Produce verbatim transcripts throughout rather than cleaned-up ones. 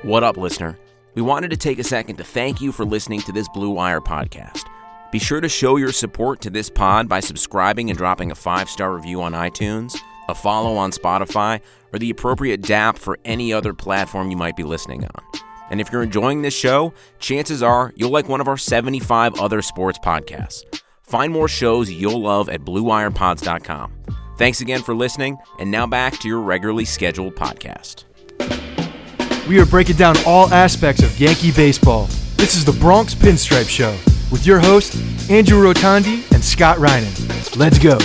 What up, listener? We wanted to take a second to thank you for listening to this Blue Wire podcast. Be sure to show your support to this pod by subscribing and dropping a five-star review on iTunes, a follow on Spotify, or the appropriate dap for any other platform you might be listening on. And if you're enjoying this show, chances are you'll like one of our seventy-five other sports podcasts. Find more shows you'll love at blue wire pods dot com. Thanks again for listening, and now back to your regularly scheduled podcast. We are breaking down all aspects of Yankee baseball. This is the Bronx Pinstripe Show with your hosts, Andrew Rotondi and Scott Reinen. Let's go.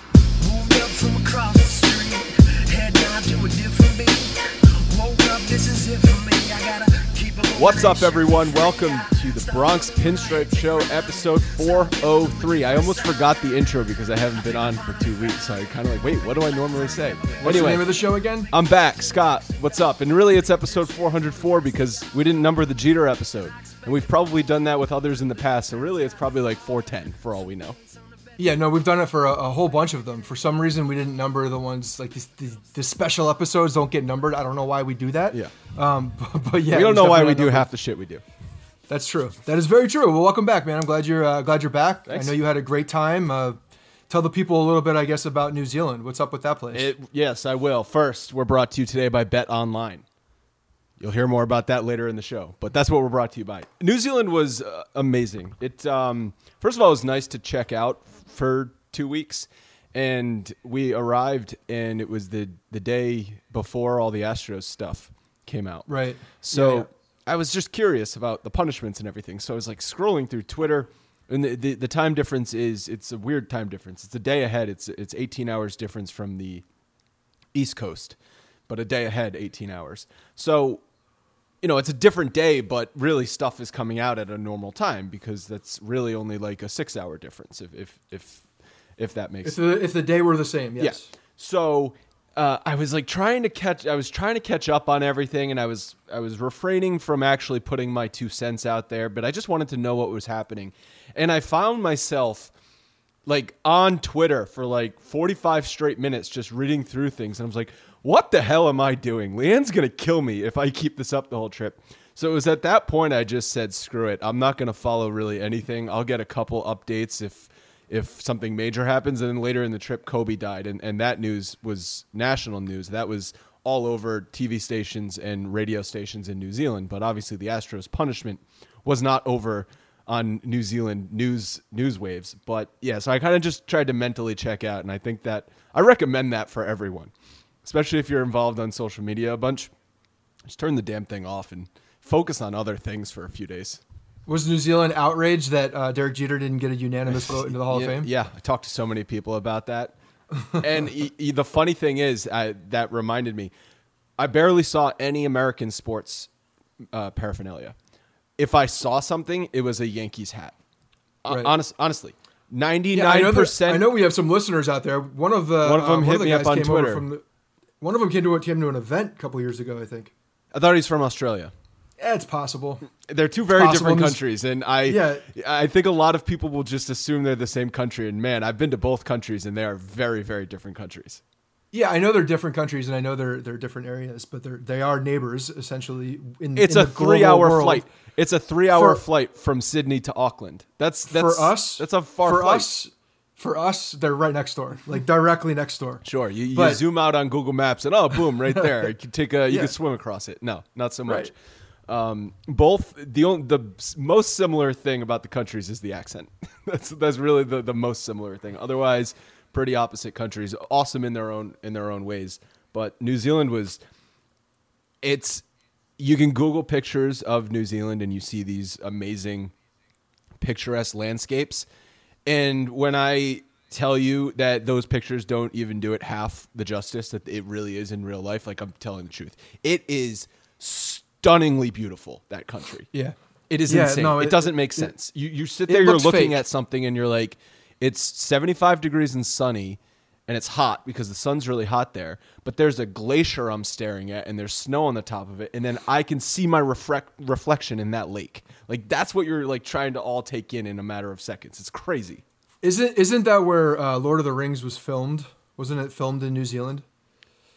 Moved up from across the street, head down to a different beat. Woke up, this is it for me. I gotta keep it. What's up, everyone? Welcome to the Bronx Pinstripe Show, episode four oh three. I almost forgot the intro because I haven't been on for two weeks, so I kind of like, wait, what do I normally say? What's anyway, the name of the show again? I'm back. Scott, what's up? And really, it's episode four oh four because we didn't number the Jeter episode. And we've probably done that with others in the past, so really, it's probably like four ten for all we know. Yeah, no, we've done it for a, a whole bunch of them. For some reason, we didn't number the ones, like the, the, the special episodes don't get numbered. I don't know why we do that. Yeah. Um, but, but yeah. We don't it was know why definitely we not do numbered. half the shit we do. That's true. That is very true. Well, welcome back, man. I'm glad you're uh, glad you're back. Thanks. I know you had a great time. Uh, tell the people a little bit, I guess, about New Zealand. What's up with that place? It, yes, I will. First, we're brought to you today by Bet Online. You'll hear more about that later in the show, but that's what we're brought to you by. New Zealand was uh, amazing. It um, first of all, it was nice to check out for two weeks, and we arrived, and it was the the day before all the Astros stuff came out. Right. So Yeah, yeah. I was just curious about the punishments and everything. So I was like scrolling through Twitter, and the, the the time difference is it's a weird time difference. It's a day ahead. It's it's eighteen hours difference from the East Coast, but a day ahead, eighteen hours. So, you know, it's a different day, but really stuff is coming out at a normal time because that's really only like a six hour difference. If if if if that makes If sense. the, if the day were the same, yes. Yeah. So uh, I was like trying to catch. I was trying to catch up on everything, and I was I was refraining from actually putting my two cents out there. But I just wanted to know what was happening, and I found myself like on Twitter for like forty-five straight minutes, just reading through things, and I was like, "What the hell am I doing? Leanne's gonna kill me if I keep this up the whole trip." So it was at that point I just said, "Screw it! I'm not gonna follow really anything. I'll get a couple updates if." if something major happens. And then later in the trip, Kobe died. And, and that news was national news. That was all over T V stations and radio stations in New Zealand. But obviously the Astros punishment was not over on New Zealand news news waves. But yeah, so I kind of just tried to mentally check out. And I think that I recommend that for everyone, especially if you're involved on social media a bunch. Just turn the damn thing off and focus on other things for a few days. Was New Zealand outraged that uh, Derek Jeter didn't get a unanimous vote into the Hall yeah, of Fame? Yeah, I talked to so many people about that. And e- e- the funny thing is, I, that reminded me, I barely saw any American sports uh, paraphernalia. If I saw something, it was a Yankees hat. Uh, Right. honest, honestly, Yeah, I ninety-nine know, percent. that, I know we have some listeners out there. One of the One of them uh, hit one of the me up guys on came Twitter. Over from the, one of them came to, came to an event a couple years ago, I think. I thought he's from Australia. Yeah, it's possible. They're two very possible. different This- countries, and I, Yeah. I think a lot of people will just assume they're the same country. And man, I've been to both countries, and they are very, very different countries. Yeah, I know they're different countries, and I know they're they're different areas, but they're they are neighbors essentially. In It's in a the global three-hour world. flight. It's a three-hour For- flight from Sydney to Auckland. That's that's for us. That's a far for flight. us. For us, they're right next door, like directly next door. Sure, you, you But- zoom out on Google Maps and oh, boom, right there. You can take a, you Yeah. can swim across it. No, not so much. Right. Um, both the only, the s- most similar thing about the countries is the accent. that's that's really the, the most similar thing. Otherwise, pretty opposite countries. Awesome in their own in their own ways. But New Zealand was. It's you can Google pictures of New Zealand and you see these amazing, picturesque landscapes. And when I tell you that those pictures don't even do it half the justice that it really is in real life, like I'm telling the truth. It is stunningly beautiful, that country. Yeah. It is Yeah, insane. no, it, it- doesn't make it- sense. You you sit it there, you're looks looking fake. at something and you're like, it's seventy-five degrees and sunny and it's hot because the sun's really hot there, but there's a glacier I'm staring at and there's snow on the top of it, and then I can see my reflect reflection in that lake. Like that's what you're like trying to all take in in a matter of seconds. It's crazy. Isn't isn't that where uh, Lord of the Rings was filmed? Wasn't it filmed in New Zealand?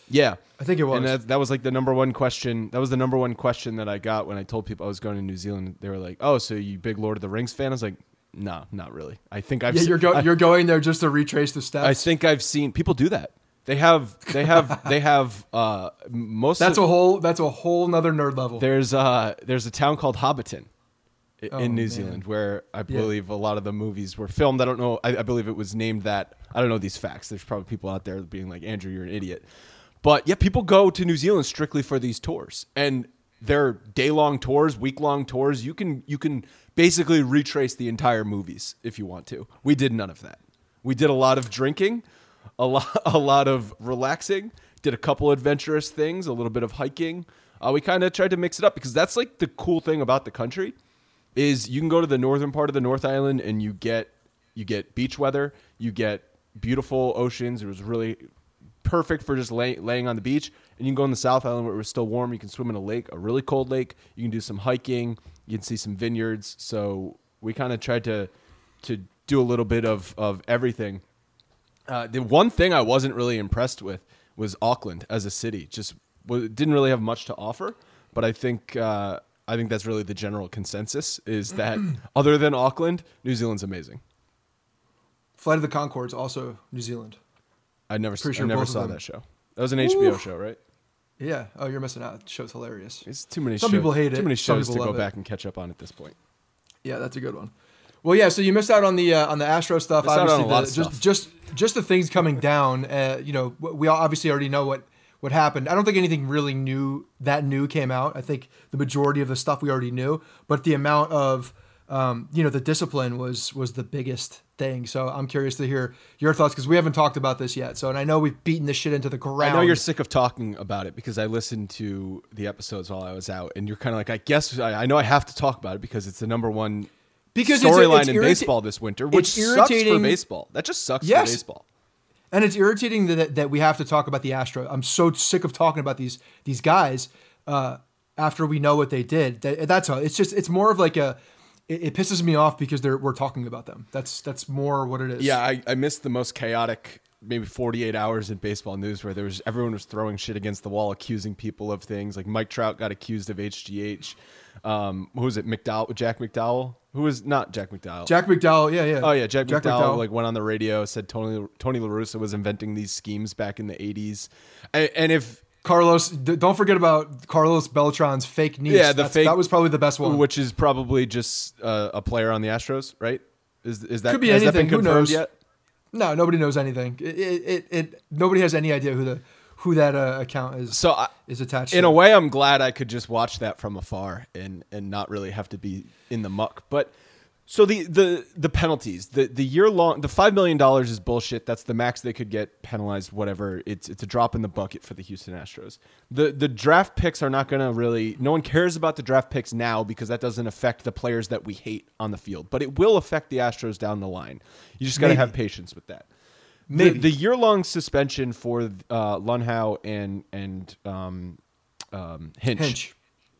Yeah, I think it was. And that, that was like the number one question. That was the number one question that I got when I told people I was going to New Zealand. They were like, "Oh, so you big Lord of the Rings fan?" I was like, "No, not really. I think I've Yeah, se- you're go- I, you're going there just to retrace the steps. I think I've seen people do that. They have they have they have uh most. that's of, a whole that's a whole nother nerd level. There's uh there's a town called Hobbiton i- Oh, in New man. Zealand where I believe a lot of the movies were filmed. I don't know. I, I believe it was named that. I don't know these facts. There's probably people out there being like, Andrew, you're an idiot. But yeah, people go to New Zealand strictly for these tours, and they're day-long tours, week-long tours. You can you can basically retrace the entire movies if you want to. We did none of that. We did a lot of drinking, a lot a lot of relaxing. Did a couple adventurous things, a little bit of hiking. Uh, we kind of tried to mix it up because that's like the cool thing about the country is you can go to the northern part of the North Island and you get you get beach weather, you get beautiful oceans. It was really perfect for just lay, laying on the beach. And you can go on the South Island where it was still warm. You can swim in a lake, a really cold lake. You can do some hiking. You can see some vineyards. So we kind of tried to to do a little bit of of everything. Uh, the one thing I wasn't really impressed with was Auckland as a city. Just w- didn't really have much to offer. But I think uh, I think that's really the general consensus is that other than Auckland, New Zealand's amazing. Flight of the Conchords, also New Zealand. I never, Pretty I sure never both of saw them. that show. That was an H B O Oof. show, right? Yeah. Oh, you're missing out. The show's hilarious. It's too many. Some shows, people hate it. Too many Some shows to people go love it. back and catch up on at this point. Yeah, that's a good one. Well, yeah. So you missed out on the uh, on the Astro stuff. Missed out on obviously, a lot the, of just stuff. just just the things coming down. Uh, you know, we all obviously already know what what happened. I don't think anything really new that new came out. I think the majority of the stuff we already knew, but the amount of um, you know the discipline was was the biggest thing. So I'm curious to hear your thoughts because we haven't talked about this yet. So and I know we've beaten this shit into the ground. I know you're sick of talking about it because I listened to the episodes while I was out, and you're kind of like, I guess I, I know I have to talk about it because it's the number one because it's- storyline it's in irrita- baseball this winter, which it's sucks for irritating- baseball. That just sucks Yes. for baseball. And it's irritating that that we have to talk about the Astro. I'm so sick of talking about these these guys uh, after we know what they did. That, that's all. It's just it's more of like a. It, it pisses me off because they're we're talking about them. That's that's more what it is. Yeah, I, I missed the most chaotic maybe forty-eight hours in baseball news where there was everyone was throwing shit against the wall, accusing people of things. Like Mike Trout got accused of H G H. Um, who was it? McDowell, Jack McDowell, who was not Jack McDowell. Jack McDowell. Yeah, yeah. Oh yeah, Jack, McDowell, like went on the radio, said Tony Tony La Russa was inventing these schemes back in the eighties, and, and if Carlos. D- don't forget about Carlos Beltran's fake niece. Yeah, the That's- fake- That was probably the best one. which is probably just uh, a player on the Astros, right? Is is that Could be has that anything. been Who confirmed knows? yet? No, nobody knows anything. It it, it, it nobody has any idea who the who that uh, account is. So I, is attached. in to. a way, I'm glad I could just watch that from afar and and not really have to be in the muck. But so the the the penalties, the the year long, the five million dollars is bullshit. That's the max they could get penalized. Whatever. It's it's a drop in the bucket for the Houston Astros. The the draft picks are not going to really. No one cares about the draft picks now because that doesn't affect the players that we hate on the field. But it will affect the Astros down the line. You just got to Maybe. have patience with that. The, Maybe. the year-long suspension for uh, Lunhow and and um, um, Hinch. Hinch.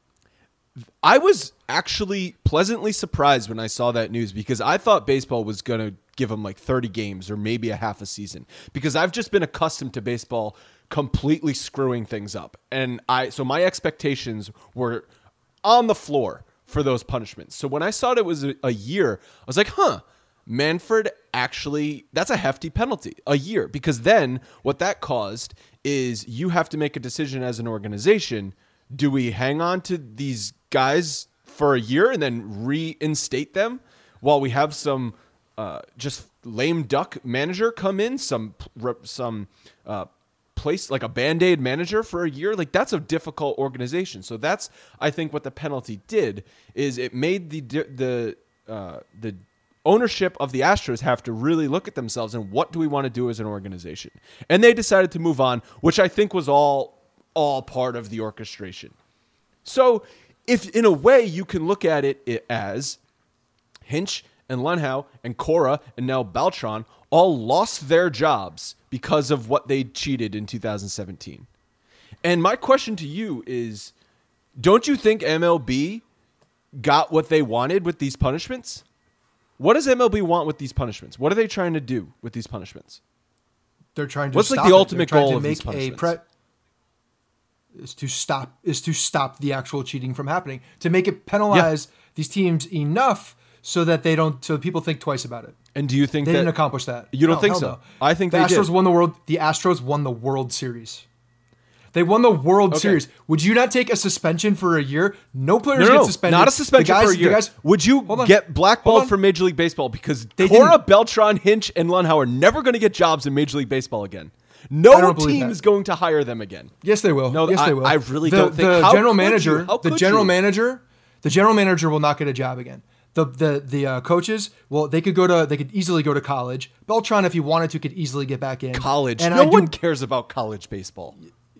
I was actually pleasantly surprised when I saw that news because I thought baseball was going to give him like thirty games or maybe a half a season because I've just been accustomed to baseball completely screwing things up. And I so my expectations were on the floor for those punishments. So when I saw it was a, a year, I was like, huh, Manfred actually, that's a hefty penalty, a year. Because then what that caused is you have to make a decision as an organization. Do we hang on to these guys for a year and then reinstate them while we have some uh, just lame duck manager come in, some some uh, place like a Band-Aid manager for a year? Like that's a difficult organization. So that's I think what the penalty did is it made the the uh, the ownership of the Astros have to really look at themselves and what do we want to do as an organization? And they decided to move on, which I think was all all part of the orchestration. So if in a way you can look at it as Hinch and Lunhow and Cora and now Beltran all lost their jobs because of what they cheated in two thousand seventeen. And my question to you is, don't you think M L B got what they wanted with these punishments? What does M L B want with these punishments? What are they trying to do with these punishments? They're trying to. What's like stop the it. ultimate They're trying goal to of make these a punishments? pre- is to stop is to stop the actual cheating from happening, to make it penalize yeah. these teams enough so that they don't so people think twice about it. And do you think they that, didn't accomplish that? You don't no, think so? No. I think the they Astros did. won the world. The Astros won the World Series. They won the World okay. Series. Would you not take a suspension for a year? No players no, no, get no, suspended. Not a suspension guys, for a year. Guys, Would you get blackballed from Major League Baseball because they Cora, didn't. Beltran, Hinch, and Lundau are never going to get jobs in Major League Baseball again? No team is going to hire them again. Yes, they will. No, yes, I, they will. I really the, don't think. The how general could manager, you? How the could general you? manager, the general manager will not get a job again. The the the uh, coaches, well, they could go to they could easily go to college. Beltran, if he wanted to, could easily get back in College. And no I do, one cares about college baseball.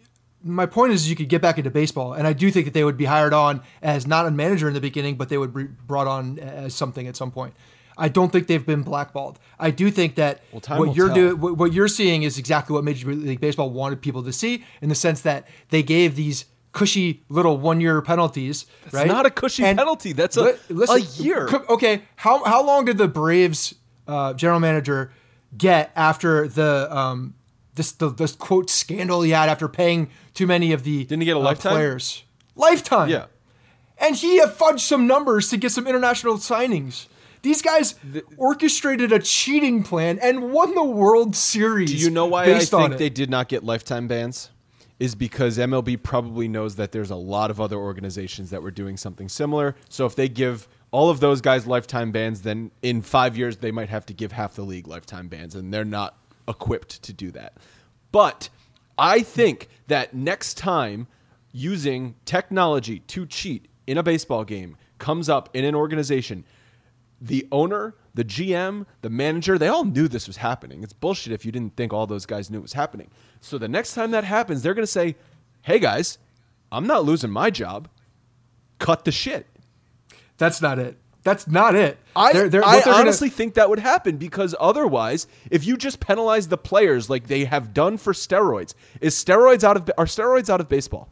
My point is, you could get back into baseball, and I do think that they would be hired on as not a manager in the beginning, but they would be brought on as something at some point. I don't think they've been blackballed. I do think that well, what will you're tell. doing, what, what you're seeing, is exactly what Major League Baseball wanted people to see, in the sense that they gave these cushy little one-year penalties. That's right? not a cushy and penalty. That's a, listen, a year. Okay, how how long did the Braves uh, general manager get after the um, this the this quote scandal he had after paying too many of the didn't he get a uh, lifetime players? Lifetime. Yeah. And he had fudged some numbers to get some international signings. These guys the, orchestrated a cheating plan and won the World Series. Do you know why I based think on they it. did not get lifetime bans? Is because M L B probably knows that there's a lot of other organizations that were doing something similar. So if they give all of those guys lifetime bans, then in five years they might have to give half the league lifetime bans, and they're not equipped to do that. But I think that next time using technology to cheat in a baseball game comes up in an organization, the owner, the G M, the manager, they all knew this was happening. It's bullshit if you didn't think all those guys knew it was happening. So the next time that happens, they're going to say, hey, guys, I'm not losing my job. Cut the shit. That's not it. That's not it. I, they're, they're, I they're honestly gonna, think that would happen, because otherwise, if you just penalize the players like they have done for steroids, is steroids out of are steroids out of baseball?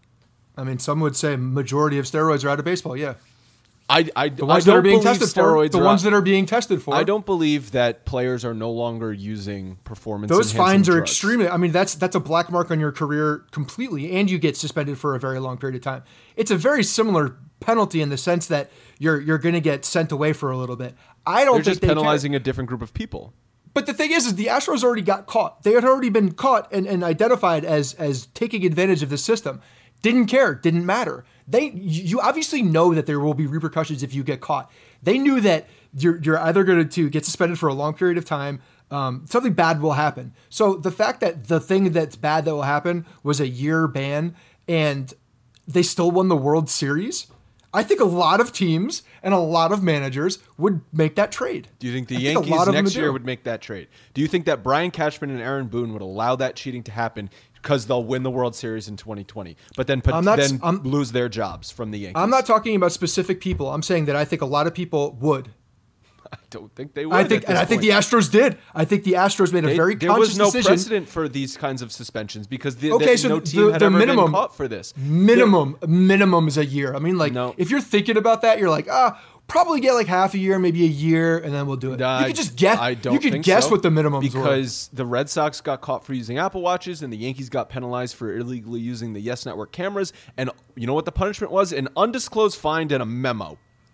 I mean, some would say majority of steroids are out of baseball. Yeah. I, I, the ones I that don't are being believe tested for, steroids the are ones out. that are being tested for. I don't believe that players are no longer using performance. Those fines are drugs. extremely. I mean, that's that's a black mark on your career completely, and you get suspended for a very long period of time. It's a very similar penalty in the sense that you're you're going to get sent away for a little bit. I don't They're think just they penalizing care. a different group of people. But the thing is, is the Astros already got caught. They had already been caught and, and identified as as taking advantage of the system. Didn't care. Didn't matter. They you obviously know that there will be repercussions if you get caught. They knew that you're you're either going to get suspended for a long period of time. Um, something bad will happen. So the fact that the thing that's bad that will happen was a year ban, and they still won the World Series, I think a lot of teams and a lot of managers would make that trade. Do you think the I Yankees think next year do. would make that trade? Do you think that Brian Cashman and Aaron Boone would allow that cheating to happen because they'll win the World Series in twenty twenty, but then put, not, then I'm, lose their jobs from the Yankees? I'm not talking about specific people. I'm saying that I think a lot of people would. I don't think they would. I think, at and this I think point. the Astros did. I think the Astros made a They- very there conscious was no decision. precedent for these kinds of suspensions because the, Okay, the, so no the- team had the ever minimum- been caught for this. Minimum, minimum is a year. I mean, like, No. if you're thinking about that, you're like, ah, probably get like half a year, maybe a year, and then we'll do it. I- you could just guess. I don't you could think guess so, what the minimums were. because the Red Sox got caught for using Apple Watches and the Yankees got penalized for illegally using the Yes Network cameras. And you know what the punishment was? An undisclosed fine and a memo.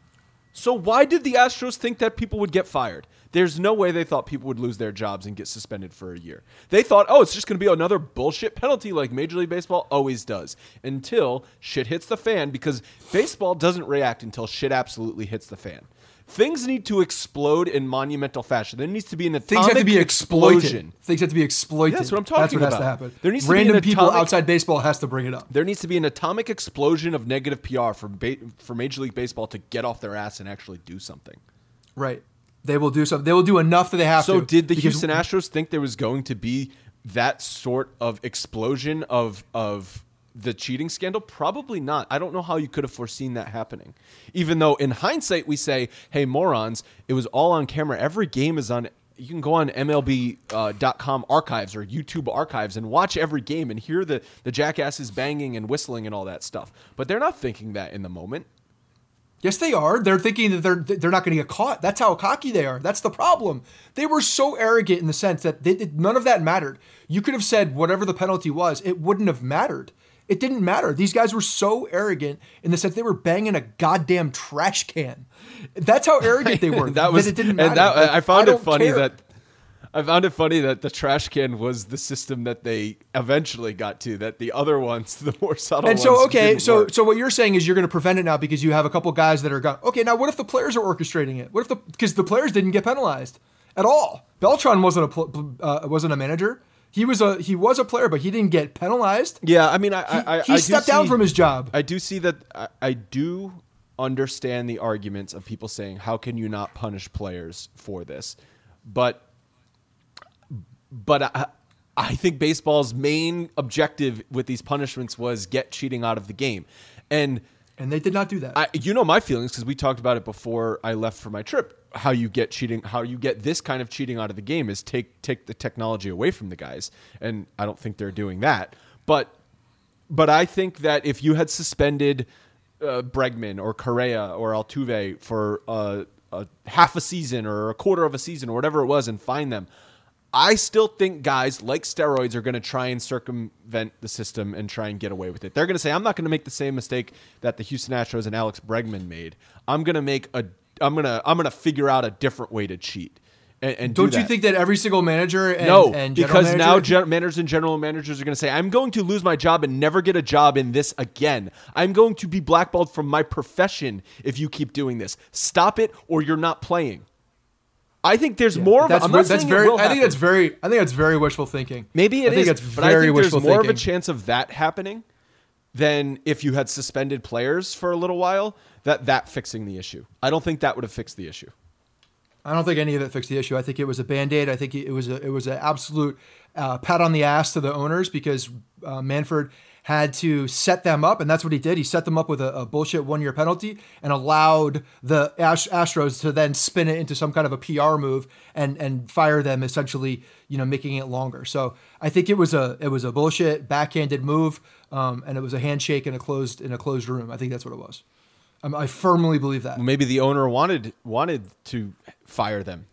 So why did the Astros think that people would get fired? There's no way they thought people would lose their jobs and get suspended for a year. They thought, oh, it's just going to be another bullshit penalty like Major League Baseball always does, until shit hits the fan, because baseball doesn't react until shit absolutely hits the fan. Things need to explode in monumental fashion. There needs to be an atomic Things have to be exploited. explosion. Things have to be exploited. That's what I'm talking That's what has about. to happen. There needs to be Random an people atomic- outside baseball has to bring it up. There needs to be an atomic explosion of negative P R for ba- for Major League Baseball to get off their ass and actually do something. Right. They will do something. They will do enough that they have So to. did the because- Houston Astros think there was going to be that sort of explosion of of the cheating scandal? Probably not. I don't know how you could have foreseen that happening. Even though in hindsight we say, hey, morons, it was all on camera. Every game is on. You can go on M L B dot com archives or YouTube archives and watch every game and hear the, the jackasses banging and whistling and all that stuff. But they're not thinking that in the moment. Yes, they are. They're thinking that they're they're not going to get caught. That's how cocky they are. That's the problem. They were so arrogant in the sense that they, none of that mattered. You could have said whatever the penalty was, it wouldn't have mattered. It didn't matter. These guys were so arrogant in the sense they were banging a goddamn trash can. That's how arrogant they were. that was that it didn't matter. And that, Like, I found I it don't funny care. that I found it funny that the trash can was the system that they eventually got to. That the other ones, the more subtle And ones, so, okay, didn't so work. so what you're saying is you're going to prevent it now because you have a couple guys that are gone. Okay, now what if the players are orchestrating it? What if the because the players didn't get penalized at all? Beltran wasn't a pl- uh, wasn't a manager. He was a he was a player, but he didn't get penalized. Yeah, I mean, I He, I, I he I stepped do down see- from his job. I do see that. I, I do understand the arguments of people saying, "How can you not punish players for this?" But, but I, I think baseball's main objective with these punishments was get cheating out of the game, and And they did not do that. I, you know my feelings because we talked about it before I left for my trip. How you get cheating, how you get this kind of cheating out of the game is take take the technology away from the guys, and I don't think they're doing that. But but I think that if you had suspended uh, Bregman or Correa or Altuve for uh, a half a season or a quarter of a season or whatever it was and fine them, I still think guys like steroids are going to try and circumvent the system and try and get away with it. They're going to say, I'm not going to make the same mistake that the Houston Astros and Alex Bregman made. I'm going to make a, I'm going to, I'm going to figure out a different way to cheat. And, and Don't do you that. think that every single manager and, no, and general because manager, now gen- managers and general managers are going to say, I'm going to lose my job and never get a job in this again. I'm going to be blackballed from my profession if you keep doing this. Stop it or you're not playing. I think there's more of. that's, I'm not that's saying very. it will I think happen. that's very. I think that's very wishful thinking. Maybe it I think is, that's but I very think there's wishful more of a thinking. chance of that happening than if you had suspended players for a little while. That that fixing the issue. I don't think that would have fixed the issue. I don't think any of it fixed the issue. I think it was a Band-Aid. I think it was a, it was an absolute uh, pat on the ass to the owners because uh, Manfred had to set them up, and that's what he did. He set them up with a, a bullshit one-year penalty and allowed the Ast- Astros to then spin it into some kind of a P R move and and fire them, essentially, you know, making it longer. So I think it was a it was a bullshit backhanded move, um, and it was a handshake in a closed in a closed room. I think that's what it was. Um, I firmly believe that. Maybe the owner wanted wanted to fire them.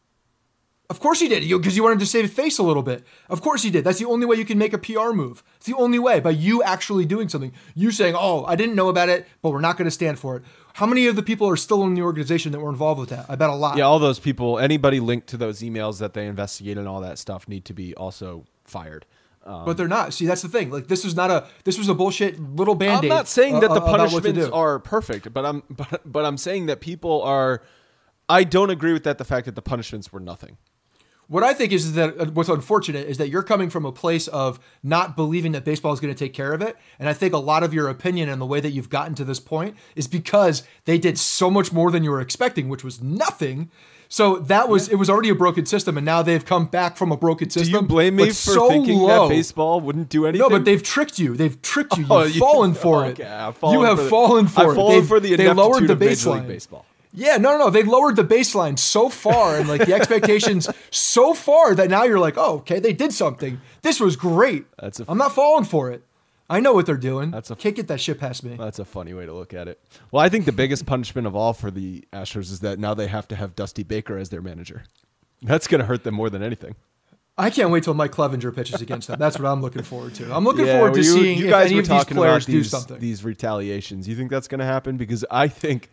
Of course he did, because you wanted to save face a little bit. Of course he did. That's the only way you can make a P R move. It's the only way, by you actually doing something. You saying, oh, I didn't know about it, but we're not going to stand for it. How many of the people are still in the organization that were involved with that? I bet a lot. Yeah, all those people, anybody linked to those emails that they investigated and all that stuff need to be also fired. Um, But they're not. See, that's the thing. Like, this was not a, this was a bullshit little I'm Band-Aid. not saying that uh, the about what to punishments do. are perfect, but I'm but, but I'm saying that people are. I don't agree with that. The fact that the punishments were nothing. What I think is, is that uh, what's unfortunate is that you're coming from a place of not believing that baseball is going to take care of it. And I think a lot of your opinion and the way that you've gotten to this point is because they did so much more than you were expecting, which was nothing. So that was, it was already a broken system. And now they've come back from a broken Do system. you blame me but for so thinking low. that baseball wouldn't do anything? No, but they've tricked you. They've tricked you. You've Oh, you- fallen for okay, it. I've fallen You have for the- fallen for I've it. fallen They've- for the they lowered ineptitude the of Major League baseline. Baseball. Yeah, no, no, no. They lowered the baseline so far and like the expectations so far that now you're like, oh, okay, they did something. This was great. That's a- I'm not falling for it. I know what they're doing. That's a- Can't get that shit past me. That's a funny way to look at it. Well, I think the biggest punishment of all for the Astros is that now they have to have Dusty Baker as their manager. That's going to hurt them more than anything. I can't wait till Mike Clevenger pitches against them. That's what I'm looking forward to. I'm looking Yeah, forward to well, you, seeing you if guys any were of these talking players about do these, something. these retaliations. You think that's going to happen? Because I think,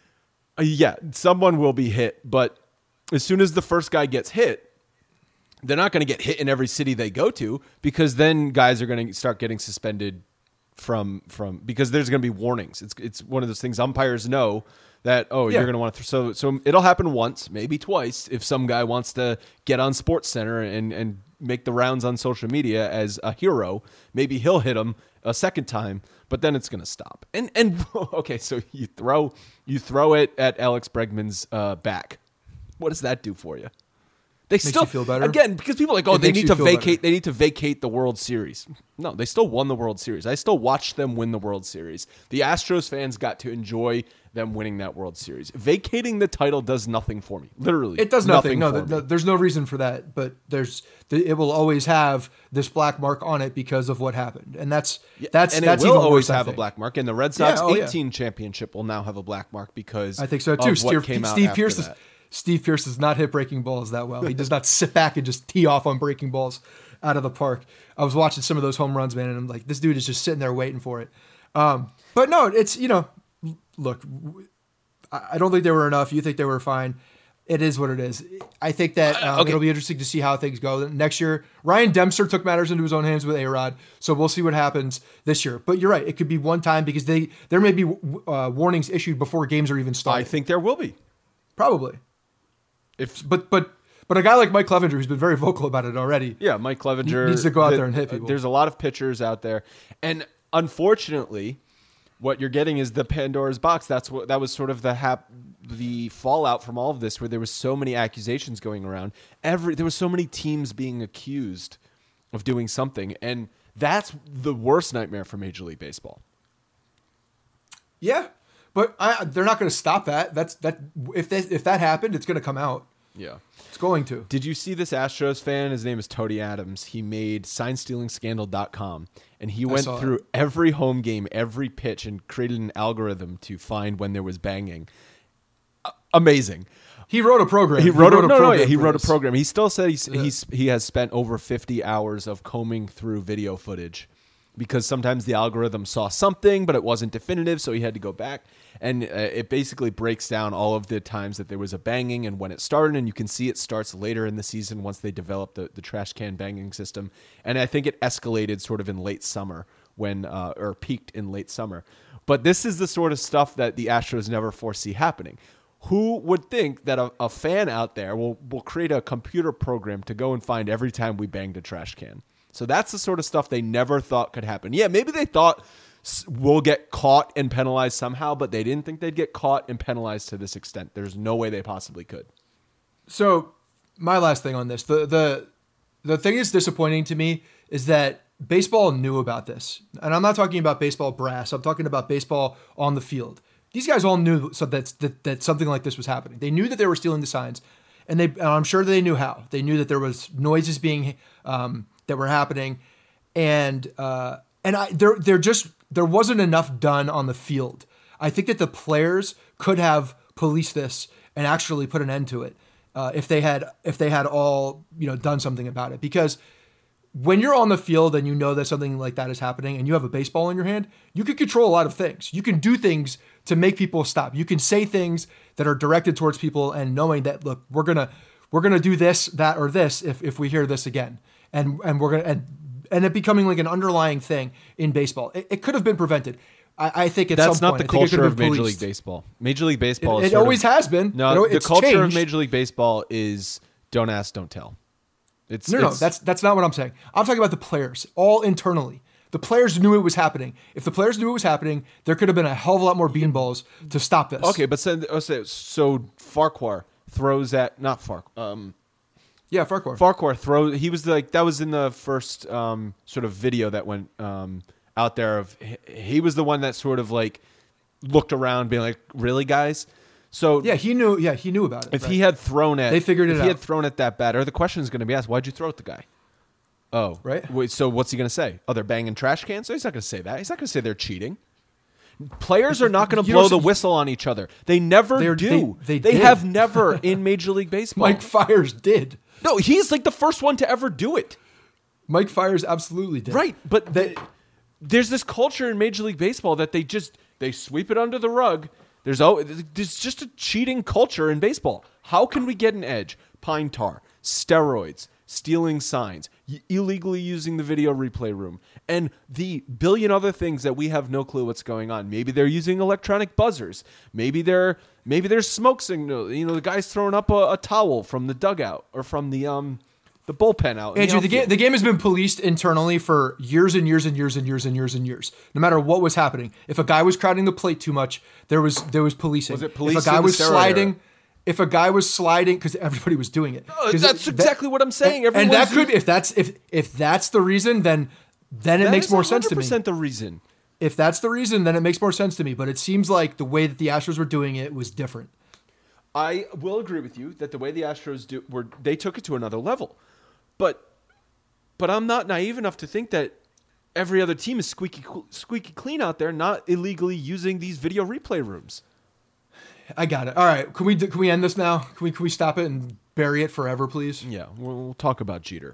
uh, yeah, someone will be hit. But as soon as the first guy gets hit, they're not going to get hit in every city they go to, because then guys are going to start getting suspended from from because there's going to be warnings. It's it's one of those things umpires know that, oh, Yeah. you're going to want to. Th- so so it'll happen once, maybe twice, if some guy wants to get on Sports Center and and make the rounds on social media as a hero. Maybe he'll hit him a second time, but then it's going to stop. And and okay, so you throw you throw it at Alex Bregman's uh, back. What does that do for you? They still you feel better? again, because people are like, oh, It they makes need you to feel vacate. better. They need to vacate the World Series. No, they still won the World Series. I still watched them win the World Series. The Astros fans got to enjoy them winning that World Series. Vacating the title does nothing for me. Literally, It does nothing. No, for th- th- me. there's no reason for that. But there's, th- it will always have this black mark on it because of what happened, and that's that's and that's it will even always worse, I have a think. black mark. And the Red Sox Yeah, oh, yeah. eighteen championship will now have a black mark because I think so of too. what Steve, came out Steve after Pierce. that. Steve Pearce does not hit breaking balls that well. He does not sit back and just tee off on breaking balls out of the park. I was watching some of those home runs, man, and I'm like, this dude is just sitting there waiting for it. Um, but no, it's, you know, look, I don't think they were enough. You think they were fine. It is what it is. I think that um, okay. it'll be interesting to see how things go next year. Ryan Dempster took matters into his own hands with A-Rod, so we'll see what happens this year. But you're right; it could be one time because they there may be uh, warnings issued before games are even started. I think there will be. Probably. If but but but a guy like Mike Clevenger, who's been very vocal about it already, yeah, Mike Clevenger needs to go out the, there and hit people. There's a lot of pitchers out there, and unfortunately, what you're getting is the Pandora's box. That's what that was sort of the hap- the fallout from all of this, where there was so many accusations going around. Every there was so many teams being accused of doing something, and that's the worst nightmare for Major League Baseball. Yeah, but I, they're not going to stop that. That's that. If they, if that happened, it's going to come out. Yeah. It's going to. Did you see this Astros fan? His name is Tony Adams. He made sign stealing scandal dot com, and he went through it. every home game, every pitch, and created an algorithm to find when there was banging. Uh, amazing. He wrote a program. He wrote, he wrote a, a no, no, yeah, he for wrote this. a program. He still said he's, Yeah. he's he has spent over fifty hours of combing through video footage, because sometimes the algorithm saw something, but it wasn't definitive, so he had to go back. And uh, it basically breaks down all of the times that there was a banging and when it started, and you can see it starts later in the season once they developed the, the trash can banging system. And I think it escalated sort of in late summer, when uh, or peaked in late summer. But this is the sort of stuff that the Astros never foresee happening. Who would think that a, a fan out there will, will create a computer program to go and find every time we banged a trash can? So that's the sort of stuff they never thought could happen. Yeah, maybe they thought we'll get caught and penalized somehow, but they didn't think they'd get caught and penalized to this extent. There's no way they possibly could. So my last thing on this, the the the thing that's disappointing to me is that baseball knew about this. And I'm not talking about baseball brass. I'm talking about baseball on the field. These guys all knew so that, that, that something like this was happening. They knew that they were stealing the signs, and they and I'm sure they knew how. They knew that there was noises being um, that were happening, and uh, and I there there just there wasn't enough done on the field. I think that the players could have policed this and actually put an end to it uh, if they had if they had all you know done something about it. Because when you're on the field and you know that something like that is happening and you have a baseball in your hand, you can control a lot of things. You can do things to make people stop. You can say things that are directed towards people and knowing that, look, we're gonna we're gonna do this, that, or this if, if we hear this again. And and we're gonna and and it becoming like an underlying thing in baseball. It, it could have been prevented. I, I think at That's some not point, the I think it could culture have of been Major policed. League Baseball. Major League Baseball It, is it sort always of, has been. No, It, the it's culture changed. of Major League Baseball is don't ask, don't tell. It's No, no, it's, that's that's not what I'm saying. I'm talking about the players, all internally. The players knew it was happening. If the players knew it was happening, there could have been a hell of a lot more beanballs to stop this. okay. But so, so so Farquhar throws at not Farquhar. Um, Yeah, Farquhar. Farquhar throws. He was like that was in the first um, sort of video that went um, out there. Of he, he was the one that sort of like looked around, being like, "Really, guys?" So yeah, he knew. Yeah, he knew about it. if right. he had thrown at, They figured it if he had out. thrown it that bad, or the question is going to be asked, "Why'd you throw at the guy?" Oh, Right. Wait, so what's he going to say? Oh, they're banging trash cans. So he's not going to say that. He's not going to say they're cheating. Players are not going to You blow know, the so- whistle on each other. They never They're- do. they- they did. have never in Major League Baseball. Mike Fires did. no, he's like the first one to ever do it. Mike Fires absolutely did. Right, but They- there's this culture in Major League Baseball that they just they sweep it under the rug. There's oh, there's just a cheating culture in baseball. How can we get an edge? Pine tar, steroids, stealing signs, y- illegally using the video replay room, and the billion other things that we have no clue what's going on. Maybe they're using electronic buzzers. Maybe they're maybe there's smoke signal. You know, the guy's throwing up a, a towel from the dugout or from the um the bullpen out. in Andrew, the outfield. game, the game has been policed internally for years and years and years and years and years and years. No matter what was happening, if a guy was crowding the plate too much, there was there was policing. Was it if policed a guy in the was steroid sliding, era? if a guy was sliding, because everybody was doing it. Oh, 'Cause that's it- exactly what I'm saying. And, and that Everyone's could, if that's if if that's the reason, then then it That makes is more sense to me. one hundred percent the reason. If that's the reason, then it makes more sense to me. But it seems like the way that the Astros were doing it was different. I will agree with you that the way the Astros do were they took it to another level. But but I'm not naive enough to think that every other team is squeaky squeaky clean out there, not illegally using these video replay rooms. I got it. All right. Can we can we end this now? Can we can we stop it and bury it forever, please? Yeah, we'll, we'll talk about Jeter.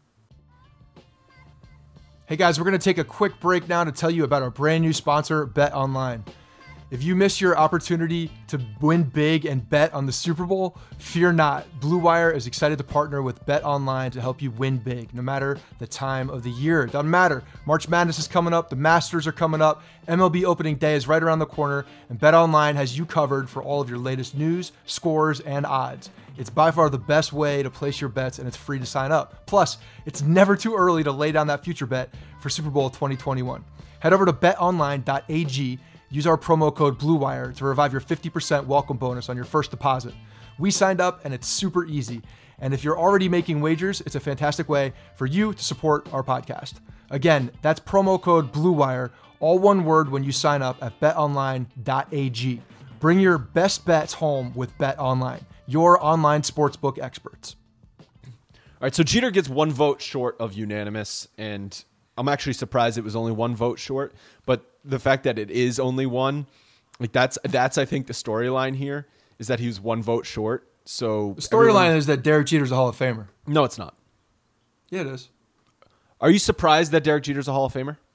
Hey guys, we're going to take a quick break now to tell you about our brand new sponsor, Bet Online. If you miss your opportunity to win big and bet on the Super Bowl, fear not. Blue Wire is excited to partner with Bet Online to help you win big, no matter the time of the year. It doesn't matter. March Madness is coming up. The Masters are coming up. M L B opening day is right around the corner, and Bet Online has you covered for all of your latest news, scores, and odds. It's by far the best way to place your bets, and it's free to sign up. Plus, it's never too early to lay down that future bet for Super Bowl twenty twenty-one. Head over to bet online dot a g. Use our promo code BLUEWIRE to revive your fifty percent welcome bonus on your first deposit. We signed up and it's super easy. And if you're already making wagers, it's a fantastic way for you to support our podcast. Again, that's promo code BLUEWIRE, all one word when you sign up at bet online dot a g. Bring your best bets home with Bet Online, your online sportsbook experts. All right, so Jeter gets one vote short of unanimous, and I'm actually surprised it was only one vote short, but the fact that it is only one, like that's that's I think the storyline here is that he was one vote short. So the storyline is that Derek Jeter's a Hall of Famer. No, it's not. Yeah, it is. Are you surprised that Derek Jeter's a Hall of Famer?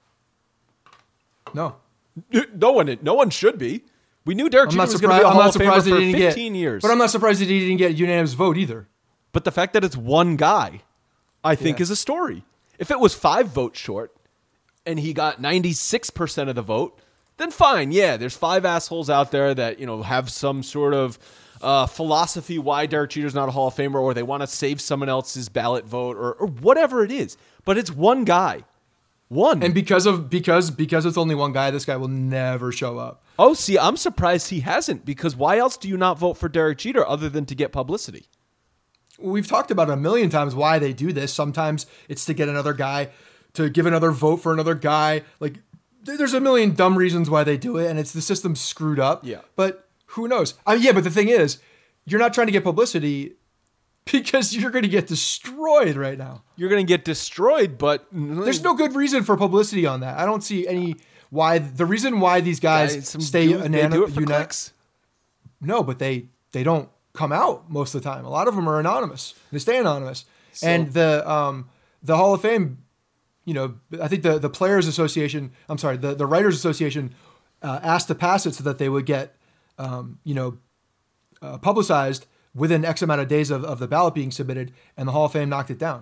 No. No one no one should be. We knew Derek I'm Jeter not was going to be a I'm Hall not of surprised Famer that for he didn't fifteen get, years. But I'm not surprised that he didn't get a unanimous vote either. But the fact that it's one guy, I think, Yeah. is a story. If it was five votes short and he got ninety-six percent of the vote, then fine. Yeah, there's five assholes out there that, you know, have some sort of uh, philosophy why Derek Jeter's not a Hall of Famer, or they want to save someone else's ballot vote, or, or whatever it is. But it's one guy. One. And because of because because it's only one guy, this guy will never show up. Oh, see, I'm surprised he hasn't, because why else do you not vote for Derek Jeter other than to get publicity? We've talked about it a million times why they do this. Sometimes it's to get another guy, to give another vote for another guy. Like, there's a million dumb reasons why they do it, and it's the system's screwed up. Yeah. But who knows? I mean, yeah, but the thing is, you're not trying to get publicity because you're going to get destroyed right now. You're going to get destroyed, but There's no good reason for publicity on that. I don't see any why. The reason why these guys Guys, some stay dudes, they do it for uni- clicks. No, but they they don't come out most of the time. A lot of them are anonymous. They stay anonymous. So- and the um the Hall of Fame, you know, I think the the Players Association, I'm sorry, the the Writers Association uh, asked to pass it so that they would get um you know uh, publicized within X amount of days of, of the ballot being submitted, and the Hall of Fame knocked it down.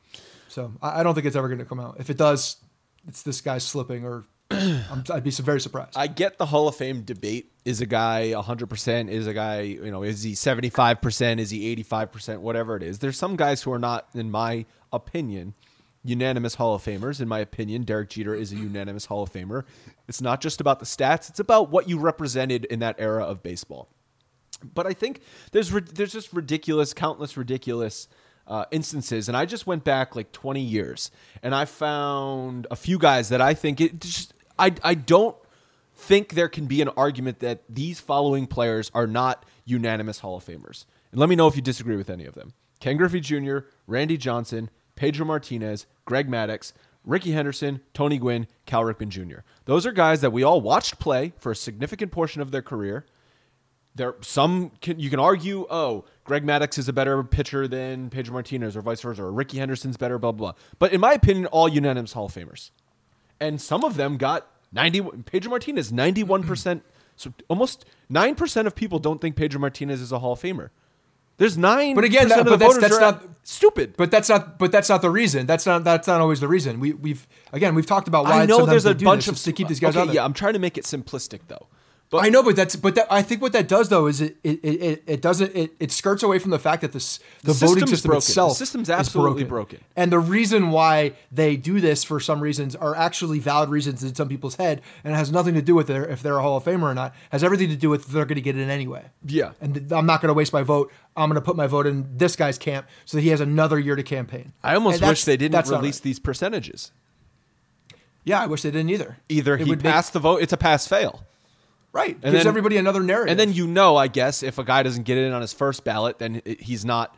So I, I don't think it's ever going to come out. If it does, it's this guy slipping, or I'm, I'd be so very surprised. I get the Hall of Fame debate. Is a guy one hundred percent? Is a guy, you know, is he seventy-five percent? Is he eighty-five percent? Whatever it is. There's some guys who are not, in my opinion, unanimous Hall of Famers. In my opinion, Derek Jeter is a unanimous Hall of Famer. It's not just about the stats. It's about what you represented in that era of baseball. But I think there's there's just ridiculous, countless ridiculous uh, instances. And I just went back like twenty years, and I found a few guys that I think it just I I don't think there can be an argument that these following players are not unanimous Hall of Famers. And let me know if you disagree with any of them. Ken Griffey Junior, Randy Johnson, Pedro Martinez, Greg Maddux, Ricky Henderson, Tony Gwynn, Cal Ripken Junior Those are guys that we all watched play for a significant portion of their career. There, some can, you can argue, oh, Greg Maddux is a better pitcher than Pedro Martinez, or vice versa, or Ricky Henderson's better, blah, blah, blah. But in my opinion, all unanimous Hall of Famers. And some of them got ninety. Pedro Martinez, ninety-one percent. So almost nine percent of people don't think Pedro Martinez is a Hall of Famer. There's nine. But again, percent that, of but the that's, voters that's are not stupid. But that's not. But that's not the reason. That's not. That's not always the reason. We, we've again, we've talked about why I know sometimes there's a they do bunch this of to keep these guys okay, out there. yeah, I'm trying to make it simplistic though. But I know, but that's but that, I think what that does though is it it, it, it doesn't it, it skirts away from the fact that this the, The voting system's system broken. itself The system's is absolutely broken. And the reason why they do this for some reasons are actually valid reasons in some people's head, and it has nothing to do with their, if they're a Hall of Famer or not. It has everything to do with they're going to get it in anyway. Yeah. And th- I'm not going to waste my vote. I'm going to put my vote in this guy's camp so that he has another year to campaign. I almost And that's- wish they didn't that's not release right. these percentages. Yeah, I wish they didn't either. Either It he would make- passed the vote, it's a pass-fail. Right. And Gives then- everybody another narrative. And then you know, I guess, if a guy doesn't get it in on his first ballot, then it, he's not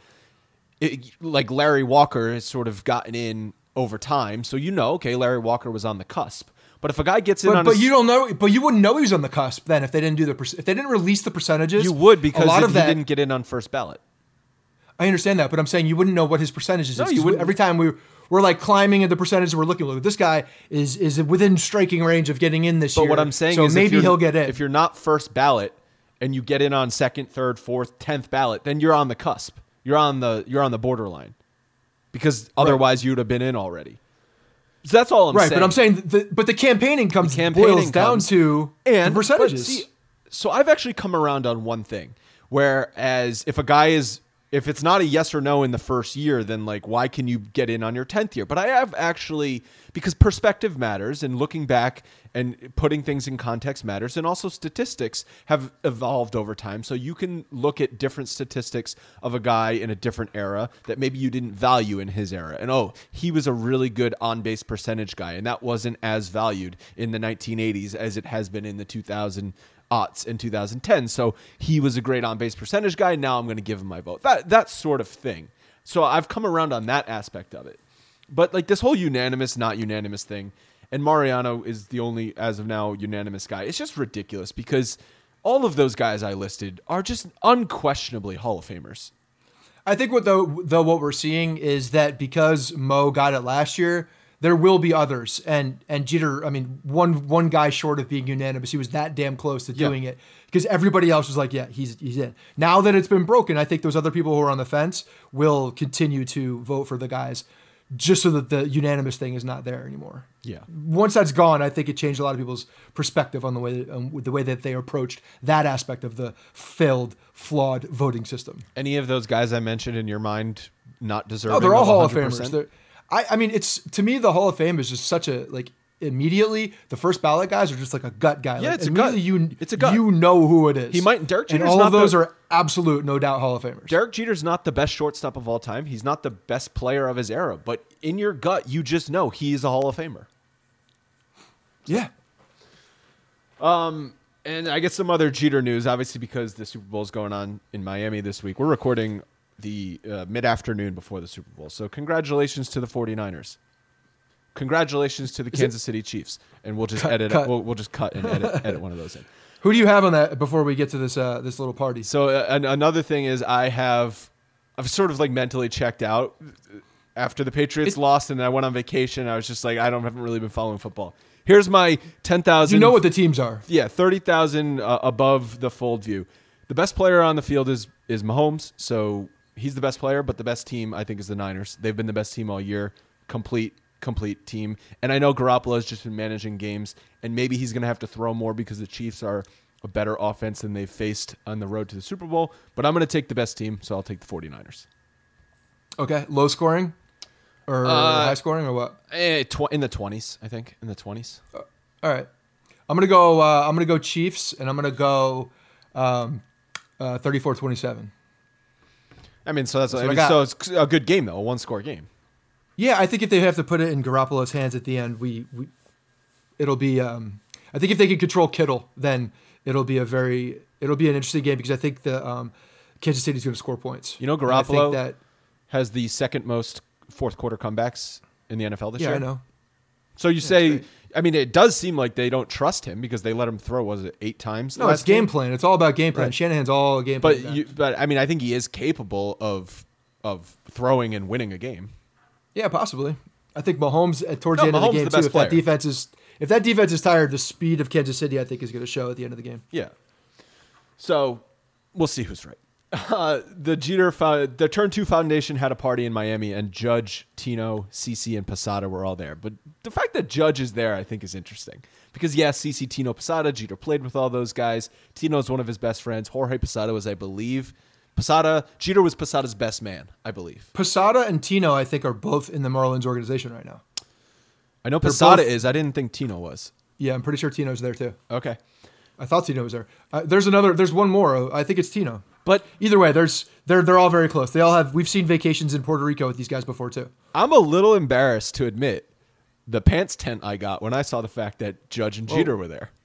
it, like Larry Walker has sort of gotten in over time. So you know, okay, Larry Walker was on the cusp. But if a guy gets in But, on but a, you don't know. But you wouldn't know he was on the cusp then if they didn't do the per- if they didn't release the percentages. you would because a lot if of he that, didn't get in on first ballot. I understand that, but I'm saying you wouldn't know what his percentages No, is. you 'Cause wouldn't. Every time we we're like climbing in the percentages, we're looking. Look, this guy is is within striking range of getting in this But year. what I'm saying so is, if maybe you're- he'll get in. If you're not first ballot and you get in on second, third, fourth, tenth ballot, then you're on the cusp. You're on the you're on the borderline because otherwise you'd have been in already. So that's all I'm right, saying. but I'm saying, the, but the campaigning comes The campaigning boils down comes- to and the percentages. but see, so I've actually come around on one thing, whereas if a guy is if it's not a yes or no in the first year, then like why can you get in on your tenth year? But I have actually because perspective matters and looking back and putting things in context matters, and also statistics have evolved over time. So you can look at different statistics of a guy in a different era that maybe you didn't value in his era. And oh, he was a really good on-base percentage guy, and that wasn't as valued in the nineteen eighties as it has been in the two thousand aughts in two thousand ten. So he was a great on-base percentage guy. Now I'm going to give him my vote. That that sort of thing. So I've come around on that aspect of it. But like this whole unanimous, not unanimous thing, and Mariano is the only, as of now, unanimous guy. It's just ridiculous because all of those guys I listed are just unquestionably Hall of Famers. I think what though though what we're seeing is that because Mo got it last year, there will be others, and and Jeter. I mean, one one guy short of being unanimous. He was that damn close to Yeah. doing it because everybody else was like, yeah, he's he's in. Now that it's been broken, I think those other people who are on the fence will continue to vote for the guys, just so that the unanimous thing is not there anymore. Yeah. Once that's gone, I think it changed a lot of people's perspective on the way um, the way that they approached that aspect of the failed, flawed voting system. Any of those guys I mentioned in your mind not deserving? Oh, they're all of Hall of one hundred percent? Famers. They're, I, I mean, it's to me the Hall of Fame is just such a like immediately the first ballot guys are just like a gut guy. Yeah, like, it's a gut. immediately You, It's a gut. You know who it is. He might- Derek and Jeter's all not of those the- are absolute, no doubt, Hall of Famers. Derek Jeter's not the best shortstop of all time. He's not the best player of his era, but in your gut, you just know he's a Hall of Famer. Yeah. And I get some other Jeter news, obviously, because the Super Bowl is going on in Miami this week. We're recording the uh, mid-afternoon before the Super Bowl. So congratulations to the 49ers. Congratulations to the Kansas City Chiefs. And we'll just Cut, edit cut. We'll, we'll just cut and edit, edit one of those in. Who do you have on that before we get to this uh, this little party? So uh, an- another thing is I have I've sort of like mentally checked out after the Patriots It- lost and I went on vacation. I was just like, I don't haven't really been following football. Here's my ten thousand. You know what the teams are. Yeah, thirty thousand uh, above the fold view. The best player on the field is is Mahomes, so he's the best player, but the best team I think is the Niners. They've been the best team all year, complete complete team. And I know Garoppolo's just been managing games, and maybe he's going to have to throw more because the Chiefs are a better offense than they've faced on the road to the Super Bowl, but I'm going to take the best team, so I'll take the 49ers. Okay, low scoring or Uh, high scoring or what? Eh, tw- in the twenties, I think, in the twenties. All right, I'm gonna go. Uh, I'm gonna go Chiefs, and I'm gonna go um, uh, thirty-four twenty-seven. I mean, so that's, I what I mean, got. so it's a good game though, a one-score game. Yeah, I think if they have to put it in Garoppolo's hands at the end, we, we it'll be. Um, I think if they can control Kittle, then it'll be a very it'll be an interesting game because I think the um, Kansas City's going to score points. You know, And I think Garoppolo that has the second most fourth quarter comebacks in the N F L this yeah, year. I know. So you say, great. I mean, it does seem like they don't trust him because they let him throw. Was it eight times? No, last it's game game? plan. It's all about game plan. Right. Shanahan's all game plan. But guy. you, but I mean, I think he is capable of of throwing and winning a game. Yeah, possibly. I think Mahomes at towards No, the end Mahomes of the game the too. best If that player. defense is if that defense is tired, the speed of Kansas City I think is going to show at the end of the game. Yeah. So we'll see who's right. Uh, the Jeter, Fo- the Turn Two Foundation had a party in Miami, and Judge, Tino, Cece, and Posada were all there. But the fact that Judge is there, I think, is interesting because yes, Cece, Tino, Posada, Jeter played with all those guys. Tino is one of his best friends. Jorge Posada was, I believe, Posada. Jeter was Posada's best man, I believe. Posada and Tino I think are both in the Marlins organization right now. I know They're Posada both- is. I didn't think Tino was. Yeah, I'm pretty sure Tino's there too. Okay, I thought Tino was there. Uh, there's another. There's one more. I think it's Tino. but Either way, there's they're they're all very close. They all have. We've seen vacations in Puerto Rico with these guys before too. I'm a little embarrassed to admit the pants tent I got when I saw the fact that Judge and Jeter were there.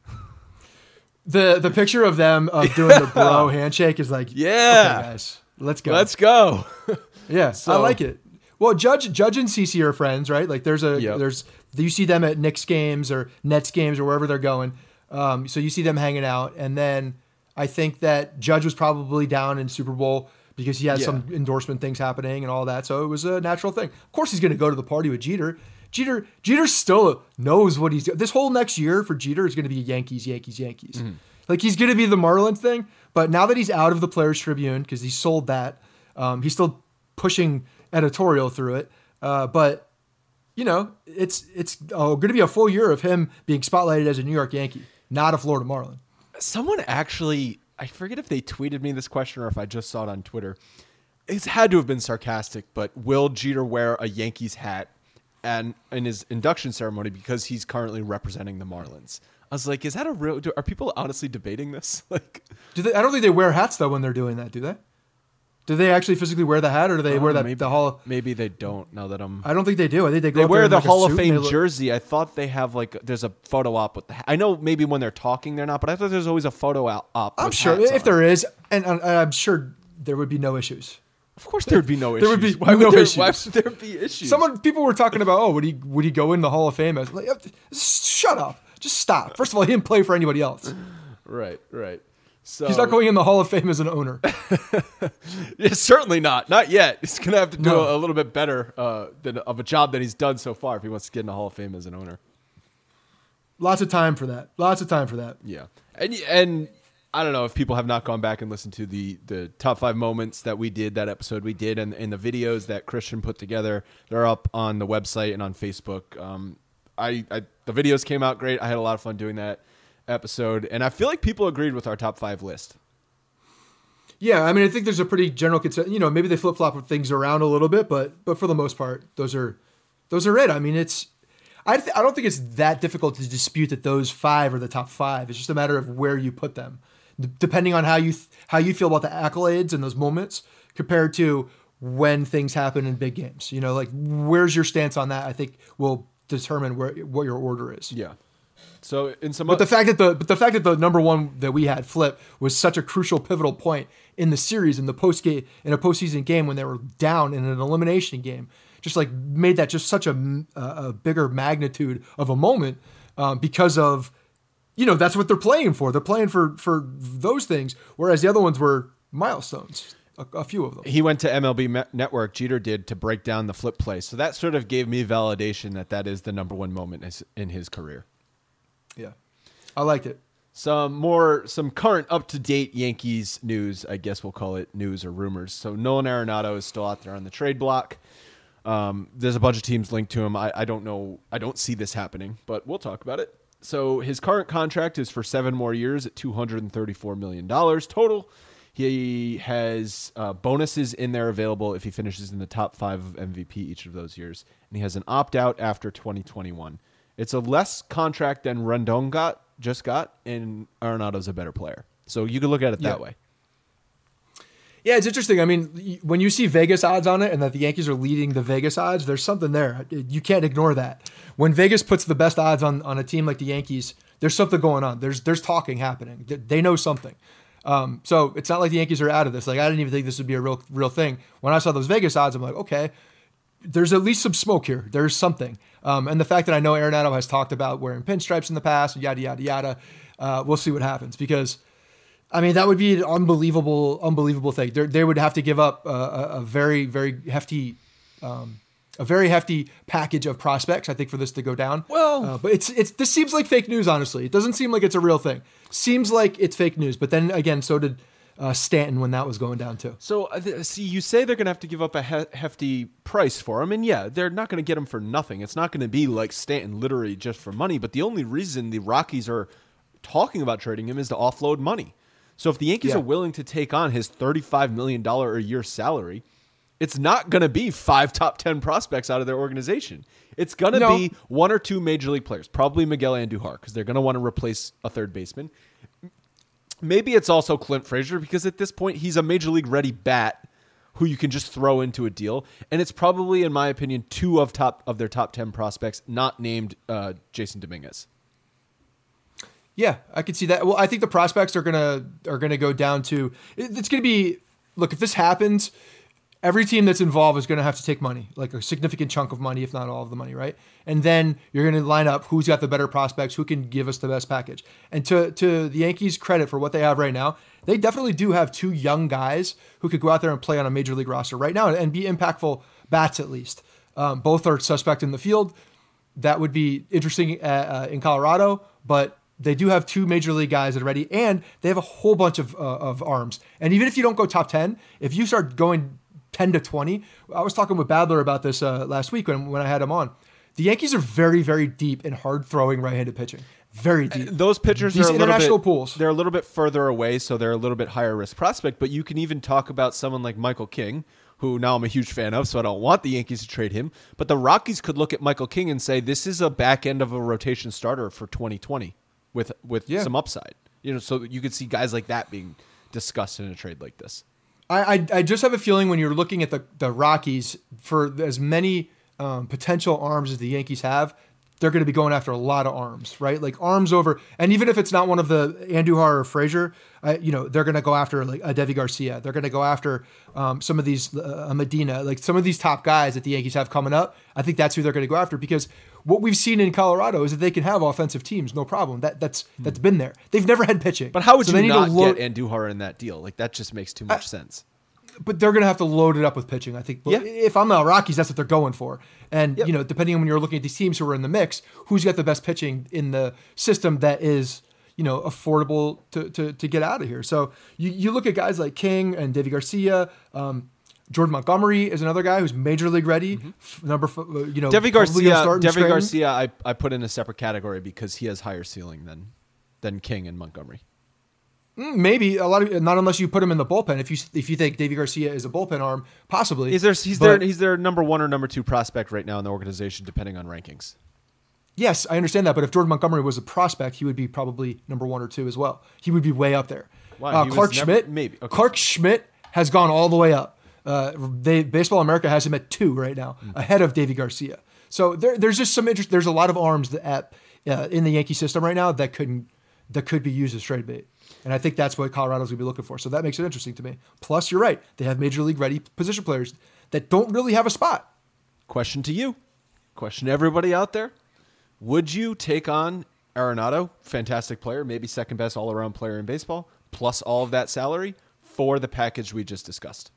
The the picture of them of doing the bro handshake is like, Yeah. okay, guys, let's go. Let's go. Yeah, I So- like it. Well, Judge Judge and Cece are friends, right? Like there's a Yep. there's You see them at Knicks games or Nets games or wherever they're going. Um, so you see them hanging out. And then I think that Judge was probably down in Super Bowl because he has Yeah. some endorsement things happening and all that. So it was a natural thing. Of course, he's going to go to the party with Jeter. Jeter, Jeter still knows what he's doing. This whole next year for Jeter is going to be Yankees, Yankees, Yankees. Mm-hmm. Like he's going to be the Marlins thing. But now that he's out of the Players Tribune because he sold that, um, he's still pushing editorial through it. Uh, but you know, it's it's oh, going to be a full year of him being spotlighted as a New York Yankee, not a Florida Marlin. Someone actually, I forget if they tweeted me this question or if I just saw it on Twitter. It's had to have been sarcastic, but will Jeter wear a Yankees hat and in his induction ceremony because he's currently representing the Marlins? I was like, is that a real? Do, are people honestly debating this? Like, Do they? I don't think they wear hats though when they're doing that. Do they? Do they actually physically wear the hat, or do they oh, wear that maybe, the Hall? Maybe they don't. Now that I'm, I don't think they do. I think they go. they up there wear in the like a Hall of suit and they Fame look- jersey. I thought they have like there's a photo op with the. hat. I know maybe when they're talking they're not, but I thought there's always a photo op. op I'm with sure hats if on. there is, and, and I'm sure there would be no issues. Of course, there would be no issues. There would be why no would there, issues. Why would there be issues? Someone people were talking about, oh, would he would he go in the Hall of Fame as like? Shut up! Just stop. First of all, he didn't play for anybody else. Right, right. So He's not going in the Hall of Fame as an owner. Yeah, certainly not. Not yet. He's going to have to do No. a, a little bit better uh, than, of a job that he's done so far if he wants to get in the Hall of Fame as an owner. Lots of time for that. Lots of time for that. Yeah, and and I don't know if people have not gone back and listened to the the top five moments that we did, that episode we did, and, and the videos that Christian put together. They're up on the website and on Facebook. Um, I, I the videos came out great. I had a lot of fun doing that episode, and I feel like people agreed with our top five list. Yeah, I mean, I think there's a pretty general consensus. You know, maybe they flip flop things around a little bit, but but for the most part, those are those are it. I mean, it's I th- I don't think it's that difficult to dispute that those five are the top five. It's just a matter of where you put them, D- depending on how you th- how you feel about the accolades and those moments compared to when things happen in big games. You know, like where's your stance on that? I think will determine where what your order is. Yeah. So in some, But the fact that the but the fact that the number one that we had Flip was such a crucial pivotal point in the series in the post game in a postseason game when they were down in an elimination game, just like made that just such a, a bigger magnitude of a moment um, because of you know that's what they're playing for. They're playing for for those things, whereas the other ones were milestones. A, a few of them. he went to M L B Me- Network, Jeter did, to break down the flip play. So that sort of gave me validation that that is the number one moment in his, in his career. Yeah, I liked it. Some more, some current up-to-date Yankees news, I guess we'll call it news or rumors. So Nolan Arenado is still out there on the trade block. Um, there's a bunch of teams linked to him. I, I don't know. I don't see this happening, but we'll talk about it. So his current contract is for seven more years at two hundred thirty-four million dollars total. He has uh, bonuses in there available if he finishes in the top five of M V P each of those years. And he has an opt-out after twenty twenty-one. It's a less contract than Rendon got, just got, and Arenado's a better player. So you could look at it that Yeah. way. Yeah, it's interesting. I mean, y- when you see Vegas odds on it and that the Yankees are leading the Vegas odds, there's something there. You can't ignore that. When Vegas puts the best odds on, on a team like the Yankees, there's something going on. There's there's talking happening. They, they know something. Um, so it's not like the Yankees are out of this. Like I didn't even think this would be a real real thing. When I saw those Vegas odds, I'm like, okay, there's at least some smoke here. There's something. Um, and the fact that I know Arenado has talked about wearing pinstripes in the past, and yada yada yada, uh, we'll see what happens because. I mean, that would be an unbelievable, unbelievable thing. They're, they would have to give up a, a, a very, very hefty, um, a very hefty package of prospects, I think, for this to go down. Well- uh, but it's it's this seems like fake news. Honestly, it doesn't seem like it's a real thing. Seems like it's fake news. But then again, so did uh, Stanton when that was going down too. So, uh, th- see, you say they're going to have to give up a he- hefty price for him, and yeah, they're not going to get him for nothing. It's not going to be like Stanton, literally just for money. But the only reason the Rockies are talking about trading him is to offload money. So if the Yankees Yeah. are willing to take on his thirty-five million dollars a year salary, it's not going to be five top ten prospects out of their organization. It's going to No. be one or two major league players, probably Miguel Andujar, because they're going to want to replace a third baseman. Maybe it's also Clint Frazier, because at this point, he's a major league ready bat who you can just throw into a deal. And it's probably, in my opinion, two of top of their top ten prospects not named uh, Jason Dominguez. Yeah, I could see that. Well, I think the prospects are gonna are gonna go down to. it- It's gonna be. Look, if this happens, every team that's involved is going to have to take money, like a significant chunk of money, if not all of the money, right? And then you're going to line up who's got the better prospects, who can give us the best package. And to to the Yankees' credit for what they have right now, they definitely do have two young guys who could go out there and play on a major league roster right now and be impactful bats at least. Um, both are suspect in the field. That would be interesting uh, uh, in Colorado, but they do have two major league guys that are ready, and they have a whole bunch of uh, of arms. And even if you don't go top ten, if you start going ten to twenty, I was talking with Badler about this uh, last week when, when I had him on. The Yankees are very, very deep in hard throwing right-handed pitching. Very deep. Those pitchers These are a little international bit, pools. They're a little bit further away, so they're a little bit higher risk prospect. But you can even talk about someone like Michael King, who now I'm a huge fan of, so I don't want the Yankees to trade him. But the Rockies could look at Michael King and say, this is a back end of a rotation starter for twenty twenty with with Yeah. some upside. You know, so you could see guys like that being discussed in a trade like this. I, I I just have a feeling when you're looking at the, the Rockies, for as many um, potential arms as the Yankees have, they're going to be going after a lot of arms, right? Like arms over, and even if it's not one of the Andujar or Frazier, uh, you know, they're going to go after like a Devi Garcia. They're going to go after um, some of these uh, Medina, like some of these top guys that the Yankees have coming up. I think that's who they're going to go after, because what we've seen in Colorado is that they can have offensive teams, no problem. That that's that's been there. They've never had pitching, But how would so you they need not to load, get Andujar in that deal? Like, that just makes too much sense. But they're going to have to load it up with pitching. I think Yeah. if I'm the Rockies, that's what they're going for. And, Yep. you know, depending on when you're looking at these teams who are in the mix, who's got the best pitching in the system that is, you know, affordable to, to, to get out of here. So you, you look at guys like King and Devi Garcia, um, Jordan Montgomery is another guy who's major league ready. Mm-hmm. F- number, f- uh, you know, Devi probably gonna Garcia, start in Devi Scranton. Garcia, I, I put in a separate category because he has higher ceiling than than King and Montgomery. Mm, Maybe a lot of, not unless you put him in the bullpen. If you if you think Devi Garcia is a bullpen arm, possibly. Is there, he's But- their he's their number one or number two prospect right now in the organization, depending on rankings. Yes, I understand that, but if Jordan Montgomery was a prospect, he would be probably number one or two as well. He would be way up there. Wow, uh, he was Clark never- Schmidt, maybe. Okay. Clark Schmidt has gone all the way up. Uh, they Baseball America has him at two right now, Hmm. ahead of Davy Garcia. So there, there's just some interest. There's a lot of arms that at uh, in the Yankee system right now that could that could be used as trade bait, and I think that's what Colorado's gonna be looking for. So that makes it interesting to me. Plus, you're right; they have major league ready position players that don't really have a spot. Question to you. Question to everybody out there. Would you take on Arenado, fantastic player, maybe second best all-around player in baseball, plus all of that salary for the package we just discussed?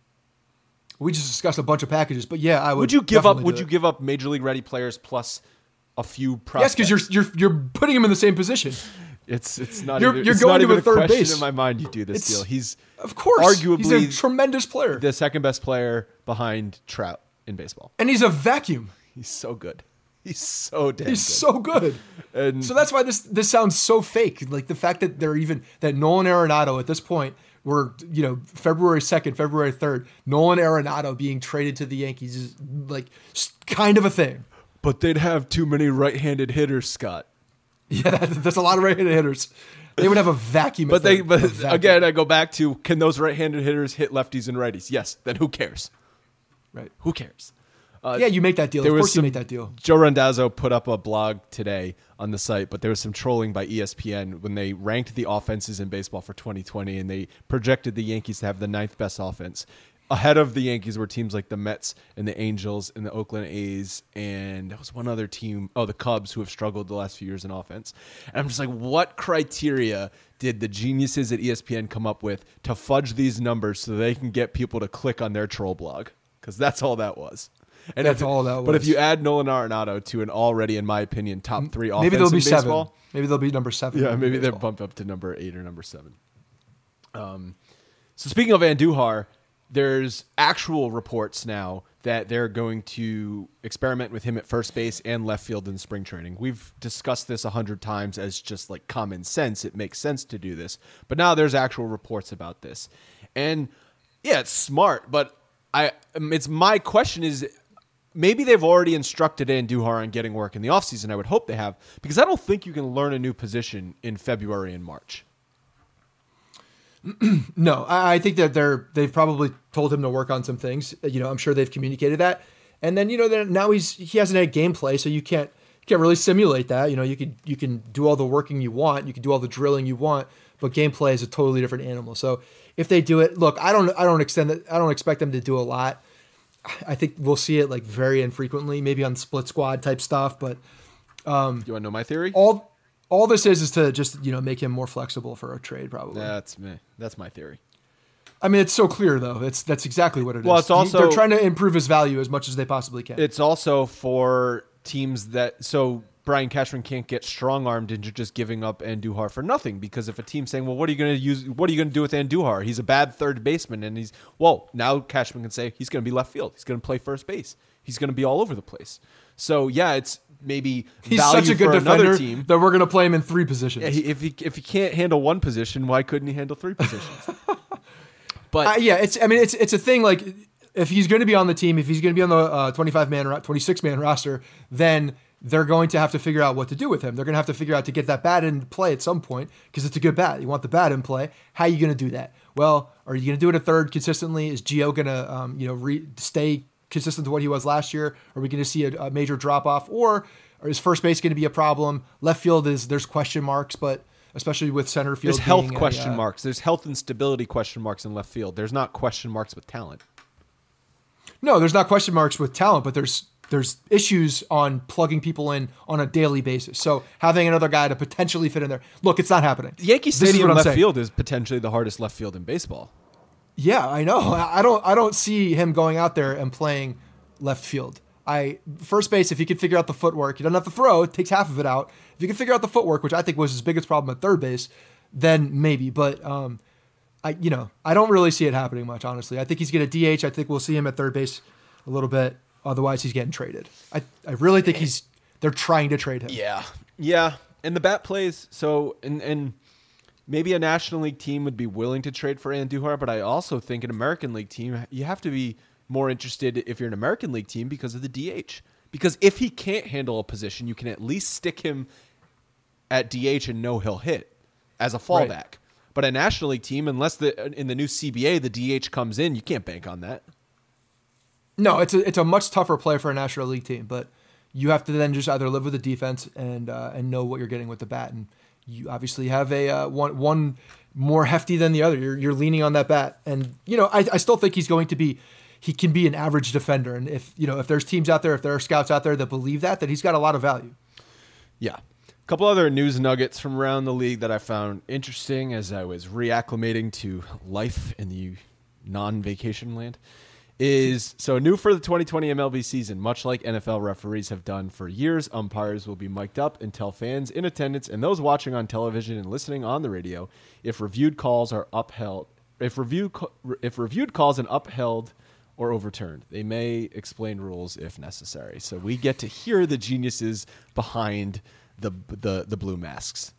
We just discussed a bunch of packages, but yeah, I would. Would you give up definitely would do you it. give up major league ready players plus a few Yes, prospects? because you're you're you're putting him in the same position. It's it's not You're- even, you're it's going not to even a a third question base. in my mind you do this It's- deal. He's Of course, arguably he's a tremendous player, the second best player behind Trout in baseball. and he's a vacuum. He's so good. He's so damn He's good. so good. And- so that's why this this sounds so fake. Like the fact that they're even that Nolan Arenado at this point, we're you know February second, February third, Nolan Arenado being traded to the Yankees is like s- kind of a thing. But they'd have too many right-handed hitters, Scott. Yeah, that, that's a lot of right-handed hitters. They would have a vacuum. But at they, third. but A vacuum. again, I go back to, can those right-handed hitters hit lefties and righties? Yes. Then who cares? right? Who cares? Uh, Yeah, you make that deal. Of there was course, you some- make that deal. Joe Randazzo put up a blog today on the site, but there was some trolling by E S P N when they ranked the offenses in baseball for twenty twenty, and they projected the Yankees to have the ninth best offense. Ahead of the Yankees were teams like the Mets and the Angels and the Oakland A's, and there was one other team, oh, the Cubs, who have struggled the last few years in offense. And I'm just like, what criteria did the geniuses at E S P N come up with to fudge these numbers so they can get people to click on their troll blog? Because that's all that was. And That's if, all that But if was. you add Nolan Arenado to an already, in my opinion, top three offense Maybe they'll in be seven. baseball, Maybe they'll be number seven. yeah, in maybe they're baseball. bumped up to number eight or number seven. Um, so speaking of Andujar, there's actual reports now that they're going to experiment with him at first base and left field in spring training. We've discussed this a hundred times as just like common sense. It makes sense to do this, but now there's actual reports about this, and yeah, it's smart. But I, um, it's my question is. Maybe they've already instructed Andujar on getting work in the offseason. I would hope they have, because I don't think you can learn a new position in February and March. No, I, I think that they're they've probably told him to work on some things. You know, I'm sure they've communicated that. And then you know that now he's he hasn't had gameplay, so you can't you can't really simulate that. You know, you could you can do all the working you want, you can do all the drilling you want, but gameplay is a totally different animal. So if they do it, look, I don't I don't extend it, I don't expect them to do a lot. I think we'll see it like very infrequently, maybe on split squad type stuff. But um, you want to know my theory? All all this is is to just you know make him more flexible for a trade, probably. That's me. That's my theory. I mean, it's so clear though. It's that's exactly what it well, is. It's also, they're trying to improve his value as much as they possibly can. It's also for teams that so Brian Cashman can't get strong armed into just giving up Andujar for nothing, because if a team's saying, well, what are you going to use? What are you going to do with Andujar? He's a bad third baseman, and he's well now Cashman can say he's going to be left field. He's going to play first base. He's going to be all over the place. So yeah, it's maybe he's value such a good for defender another team that we're going to play him in three positions. Yeah, he, if he if he can't handle one position, why couldn't he handle three positions? But uh, yeah, it's I mean it's it's a thing like if he's going to be on the team, if he's going to be on the uh, twenty-five man, twenty-six man roster, then they're going to have to figure out what to do with him. They're going to have to figure out to get that bat in play at some point because it's a good bat. You want the bat in play. How are you going to do that? Well, are you going to do it at third consistently? Is Gio going to um, you know re- stay consistent to what he was last year? Are we going to see a, a major drop off, or, or is first base going to be a problem? Left field is there's question marks, but especially with center field, there's health being question a, uh, marks. There's health and stability question marks in left field. There's not question marks with talent. No, there's not question marks with talent, but there's there's issues on plugging people in on a daily basis. So having another guy to potentially fit in there. Look, it's not happening. Yankee This is Stadium what I'm left saying. field is potentially the hardest left field in baseball. Yeah, I know. I don't I don't see him going out there and playing left field. I first base, if he could figure out the footwork, he doesn't have to throw, it takes half of it out. If you can figure out the footwork, which I think was his biggest problem at third base, then maybe. But um, I you know, I don't really see it happening much, honestly. I think he's going to D H. I think we'll see him at third base a little bit. Otherwise, he's getting traded. I, I really think he's they're trying to trade him. Yeah, yeah. And the bat plays so, and and maybe a National League team would be willing to trade for Andujar, but I also think an American League team, you have to be more interested if you're an American League team because of the D H. Because if he can't handle a position, you can at least stick him at D H and know he'll hit as a fallback. Right. But a National League team, unless the in the new C B A the D H comes in, you can't bank on that. No, it's a it's a much tougher play for a National League team, but you have to then just either live with the defense and uh, and know what you're getting with the bat, and you obviously have a uh, one one more hefty than the other. You're you're leaning on that bat, and you know I, I still think he's going to be he can be an average defender, and if you know if there's teams out there, if there are scouts out there that believe that, that he's got a lot of value. Yeah. A couple other news nuggets from around the league that I found interesting as I was reacclimating to life in the non-vacation land. Is so new for the twenty twenty M L B season. Much like N F L referees have done for years, umpires will be mic'd up and tell fans in attendance and those watching on television and listening on the radio if reviewed calls are upheld. If reviewed if reviewed calls and upheld or overturned, they may explain rules if necessary. So we get to hear the geniuses behind the the the blue masks.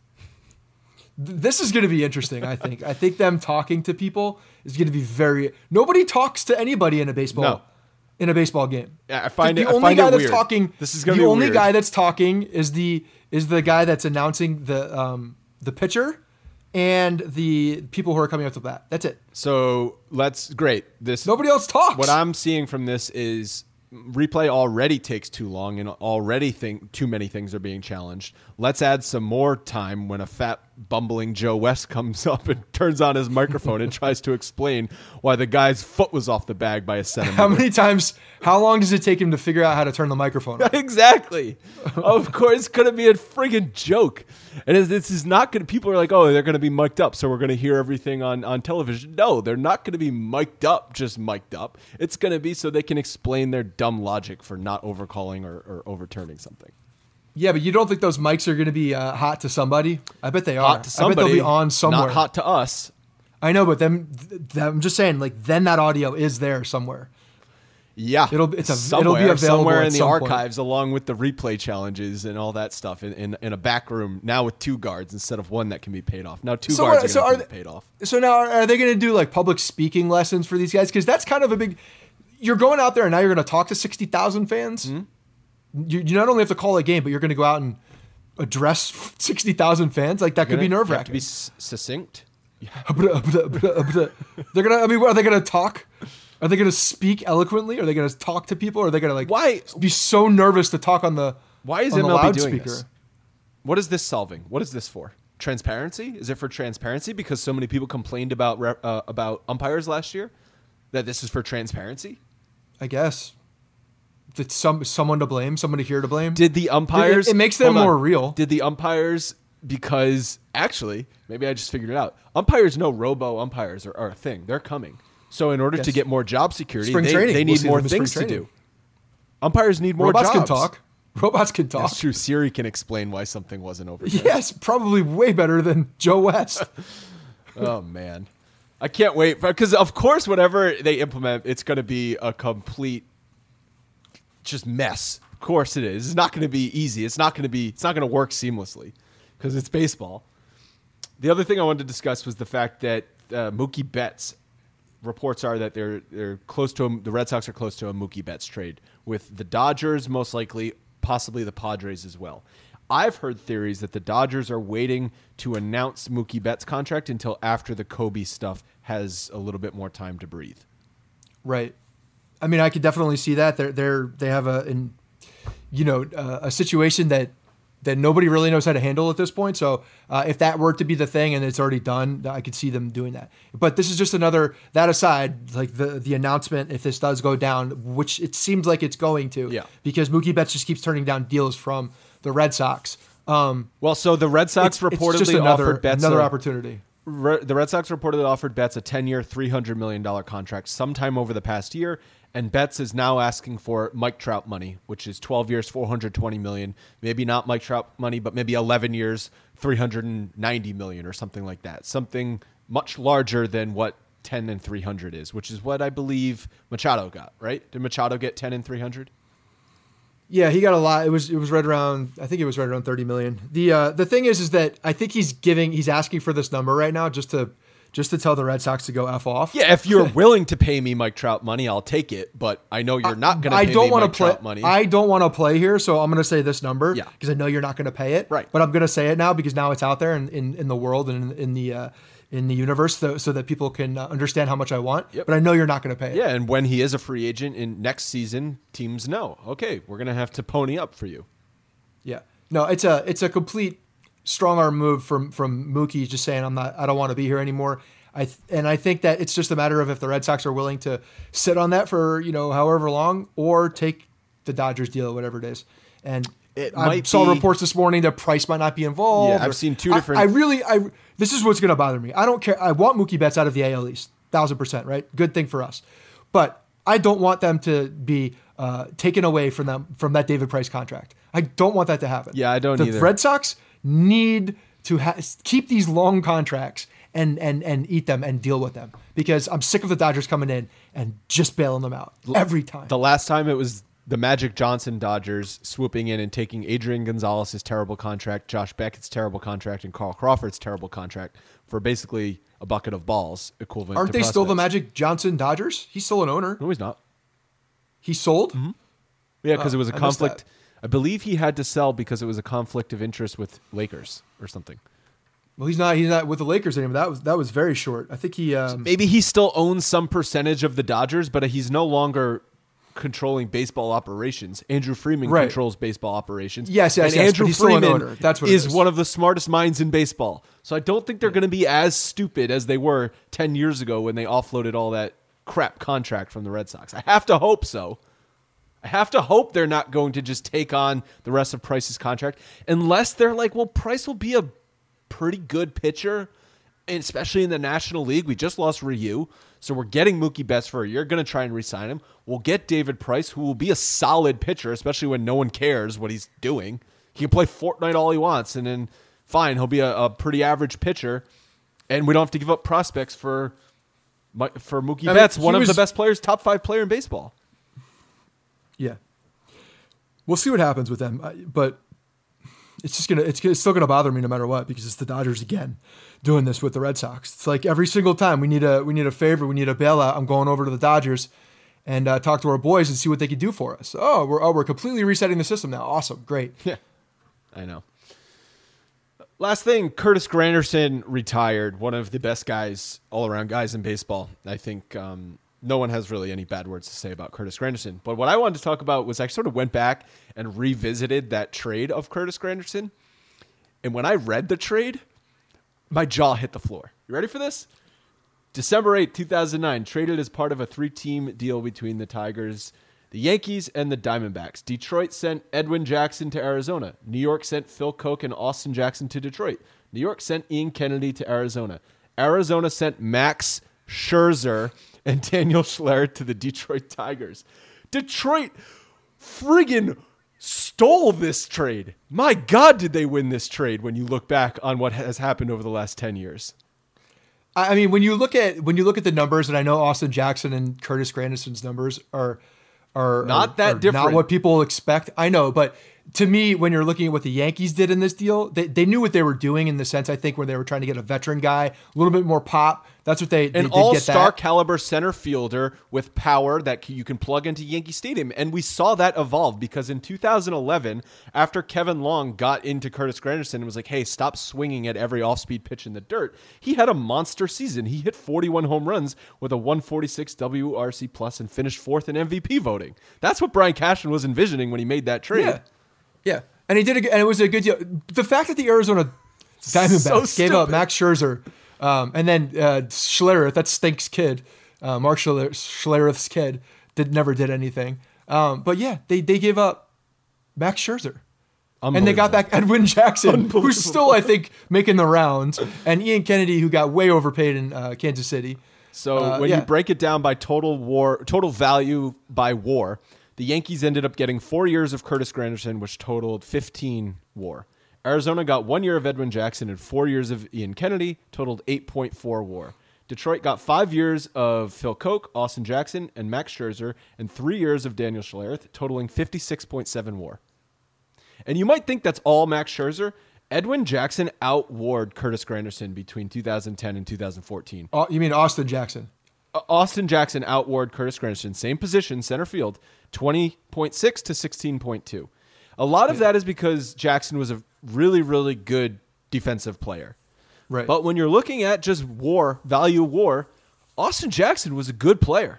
This is going to be interesting, I think. I think them talking to people is going to be very. Nobody talks to anybody in a baseball no. in a baseball game. Yeah, I find the it. only I find guy it that's weird. talking. This is going to the be only weird. guy that's talking is the is the guy that's announcing the um, the pitcher and the people who are coming up to the bat. That's it. So let's great. This Nobody else talks. What I'm seeing from this is replay already takes too long and already think too many things are being challenged. Let's add some more time when a fat bumbling Joe West comes up and turns on his microphone and tries to explain why the guy's foot was off the bag by a centimeter. How many times? How long does it take him to figure out how to turn the microphone on? Exactly. Of course, it's going to be a friggin' joke. And this is not going to, people are like, oh, they're going to be mic'd up, so we're going to hear everything on, on television. No, they're not going to be mic'd up, just mic'd up. It's going to be so they can explain their dumb logic for not overcalling or, or overturning something. Yeah, but you don't think those mics are going to be uh, hot to somebody? I bet they are. Hot to somebody. I bet they'll be on somewhere. Not hot to us. I know, but them, th- I'm just saying, like, then that audio is there somewhere. Yeah, it'll it's a somewhere, it'll be available somewhere at in the some archives, point. along with the replay challenges and all that stuff in, in, in a back room now with two guards instead of one that can be paid off. Now two So guards what- are so going are to be they- paid off. So now, are, are they going to do like public speaking lessons for these guys? Because that's kind of a big. You're going out there and now you're going to talk to sixty thousand fans. Mm-hmm. You, you not only have to call a game, but you're going to go out and address sixty thousand fans. Like that could be nerve You have to be wracking. s- succinct. They're gonna. I mean, are they gonna talk? Are they gonna speak eloquently? Are they gonna talk to people? Or are they gonna like Why- be so nervous to talk on the Why is on M the L B doing loudspeaker? this? What is this solving? What is this for? transparency? Is it for transparency because so many people complained about re- uh, about umpires last year that this is for transparency? I guess. It's some someone to blame, somebody here to blame. Did the umpires? It, it makes them hold on. more real. Did the umpires? Because actually, maybe I just figured it out. Umpires know robo umpires are, are a thing. They're coming. So in order Yes. to get more job security, Spring they, training. they We'll need see more them in spring things to training. do. Umpires need more Robots jobs. can talk. Robots can talk. That's true. Siri can explain why something wasn't overturned. Yes, probably way better than Joe West. Oh man, I can't wait because of course whatever they implement, it's going to be a complete just mess. Of course it is. It's not going to be easy. It's not going to be. It's not going to work seamlessly because it's baseball. The other thing I wanted to discuss was the fact that uh, Mookie Betts reports are that they're they're close to a, the Red Sox are close to a Mookie Betts trade with the Dodgers, most likely, possibly the Padres as well. I've heard theories that the Dodgers are waiting to announce Mookie Betts' contract until after the Kobe stuff has a little bit more time to breathe. Right. I mean, I could definitely see that. They're they're they have a, in, you know, uh, a situation that that nobody really knows how to handle at this point. So uh, if that were to be the thing and it's already done, I could see them doing that. But this is just another, that aside, like the, the announcement, if this does go down, which it seems like it's going to, Yeah. because Mookie Betts just keeps turning down deals from the Red Sox. Um, Well, so the Red Sox it's, reportedly it's just another, offered Betts another a, opportunity. Re- the Red Sox reportedly offered Betts a ten-year, three hundred million dollars contract sometime over the past year, and Betts is now asking for Mike Trout money, which is twelve years, four hundred twenty million dollars. Maybe not Mike Trout money, but maybe eleven years, three hundred ninety million dollars or something like that. Something much larger than what ten and three hundred is, which is what I believe Machado got, right? Did Machado get ten and three hundred? Yeah, he got a lot. It was it was right around. I think it was right around thirty million. The uh, the thing is, is that I think he's giving, he's asking for this number right now just to just to tell the Red Sox to go f off. Yeah, if you're willing to pay me Mike Trout money, I'll take it. But I know you're not going to I pay don't me wanna Mike play, Trout money. I don't want to play here, so I'm going to say this number. Yeah. because I know you're not going to pay it. Right. But I'm going to say it now because now it's out there in, in, in the world and in, in the uh, in the universe, so, so that people can uh, understand how much I want. Yep. But I know you're not going to pay it. Yeah, and when he is a free agent in next season, teams know, okay, we're going to have to pony up for you. Yeah. No, it's a it's a complete strong arm move from from Mookie just saying I'm not I don't want to be here anymore. I th- and I think that it's just a matter of if the Red Sox are willing to sit on that for, you know, however long or take the Dodgers deal or whatever it is. And It I might saw be- reports this morning that Price might not be involved. Yeah, I've or- seen two I- different- I, really I this is what's going to bother me. I don't care. I want Mookie Betts out of the A L East. Thousand percent, right? Good thing for us. But I don't want them to be uh, taken away from them from that David Price contract. I don't want that to happen. Yeah, I don't the either. Red Sox need to ha- keep these long contracts and and and eat them and deal with them because I'm sick of the Dodgers coming in and just bailing them out every time. The last time it was the Magic Johnson Dodgers swooping in and taking Adrian Gonzalez's terrible contract, Josh Beckett's terrible contract, and Carl Crawford's terrible contract for basically a bucket of balls equivalent Aren't to they still the prospects. Magic Johnson Dodgers? He's still an owner. No, he's not. He sold? Yeah, because Oh, it was a I missed conflict. that. I believe he had to sell because it was a conflict of interest with Lakers or something. Well, he's not. He's not with the Lakers anymore. That was that was very short. I think he. Um, Maybe he still owns some percentage of the Dodgers, but he's no longer controlling baseball operations. Andrew Freeman Right. controls baseball operations. Yes, yes, and yes, Andrew but he's still an Freeman owner. That's what it is is. one of the smartest minds in baseball. So I don't think they're going to be as stupid as they were ten years ago when they offloaded all that crap contract from the Red Sox. I have to hope so. I have to hope they're not going to just take on the rest of Price's contract unless they're like, well, Price will be a pretty good pitcher, and especially in the National League. We just lost Ryu, so we're getting Mookie Betts for a year. Going to try and re-sign him. We'll get David Price, who will be a solid pitcher, especially when no one cares what he's doing. He can play Fortnite all he wants, and then fine, he'll be a, a pretty average pitcher, and we don't have to give up prospects for for Mookie I mean, Betts, he one of was- the best players, top five player in baseball. Yeah, we'll see what happens with them, I- but it's just gonna it's, gonna- it's still gonna bother me no matter what because it's the Dodgers again doing this with the Red Sox. It's like every single time we need a we need a favor, we need a bailout. I'm going over to the Dodgers and uh, talk to our boys and see what they can do for us. Oh, we're oh we're completely resetting the system now. Awesome, great. Yeah, I know. Last thing, Curtis Granderson retired. One of the best guys, all around guys in baseball. I think um, no one has really any bad words to say about Curtis Granderson. But what I wanted to talk about was I sort of went back and revisited that trade of Curtis Granderson. And when I read the trade, My jaw hit the floor. You ready for this? December eighth, two thousand nine, traded as part of a three-team deal between the Tigers, the Yankees, and the Diamondbacks. Detroit sent Edwin Jackson to Arizona. New York sent Phil Koch and Austin Jackson to Detroit. New York sent Ian Kennedy to Arizona. Arizona sent Max Scherzer and Daniel Schlereth to the Detroit Tigers. Detroit friggin' stole this trade. My God, did they win this trade when you look back on what has happened over the last ten years. I mean, when you look at when you look at the numbers, and I know Austin Jackson and Curtis Granderson's numbers are are not are, that are different. Not what people expect. I know, but to me, when you're looking at what the Yankees did in this deal, they, they knew what they were doing in the sense, I think, when they were trying to get a veteran guy, a little bit more pop. That's what they, they An did get all-star that. caliber center fielder with power that you can plug into Yankee Stadium. And we saw that evolve because in two thousand eleven, after Kevin Long got into Curtis Granderson and was like, hey, stop swinging at every off-speed pitch in the dirt, he had a monster season. He hit forty-one home runs with a one forty-six W R C plus and finished fourth in M V P voting. That's what Brian Cashman was envisioning when he made that trade. Yeah. Yeah. And he did, a, and it was a good deal. The fact that the Arizona Diamondbacks So gave up stupid. Max Scherzer, um, and then uh, Schlereth, that stinks kid, uh, Mark Schler- Schlereth's kid, did never did anything. Um, but yeah, they they gave up Max Scherzer, and they got back Edwin Jackson, who's still I think making the rounds, and Ian Kennedy, who got way overpaid in uh, Kansas City. So Uh, when yeah. you break it down by total war, total value by war, the Yankees ended up getting four years of Curtis Granderson, which totaled fifteen war. Arizona got one year of Edwin Jackson and four years of Ian Kennedy, totaled eight point four war. Detroit got five years of Phil Koch, Austin Jackson, and Max Scherzer, and three years of Daniel Schlereth, totaling fifty-six point seven war. And you might think that's all Max Scherzer. Edwin Jackson outwarred Curtis Granderson between two thousand ten and two thousand fourteen. Oh, you mean Austin Jackson? Uh, Austin Jackson outwarred Curtis Granderson, same position, center field, twenty point six to sixteen point two. A lot of that is because Jackson was a really, really good defensive player. Right. But when you're looking at just war, value war, Austin Jackson was a good player.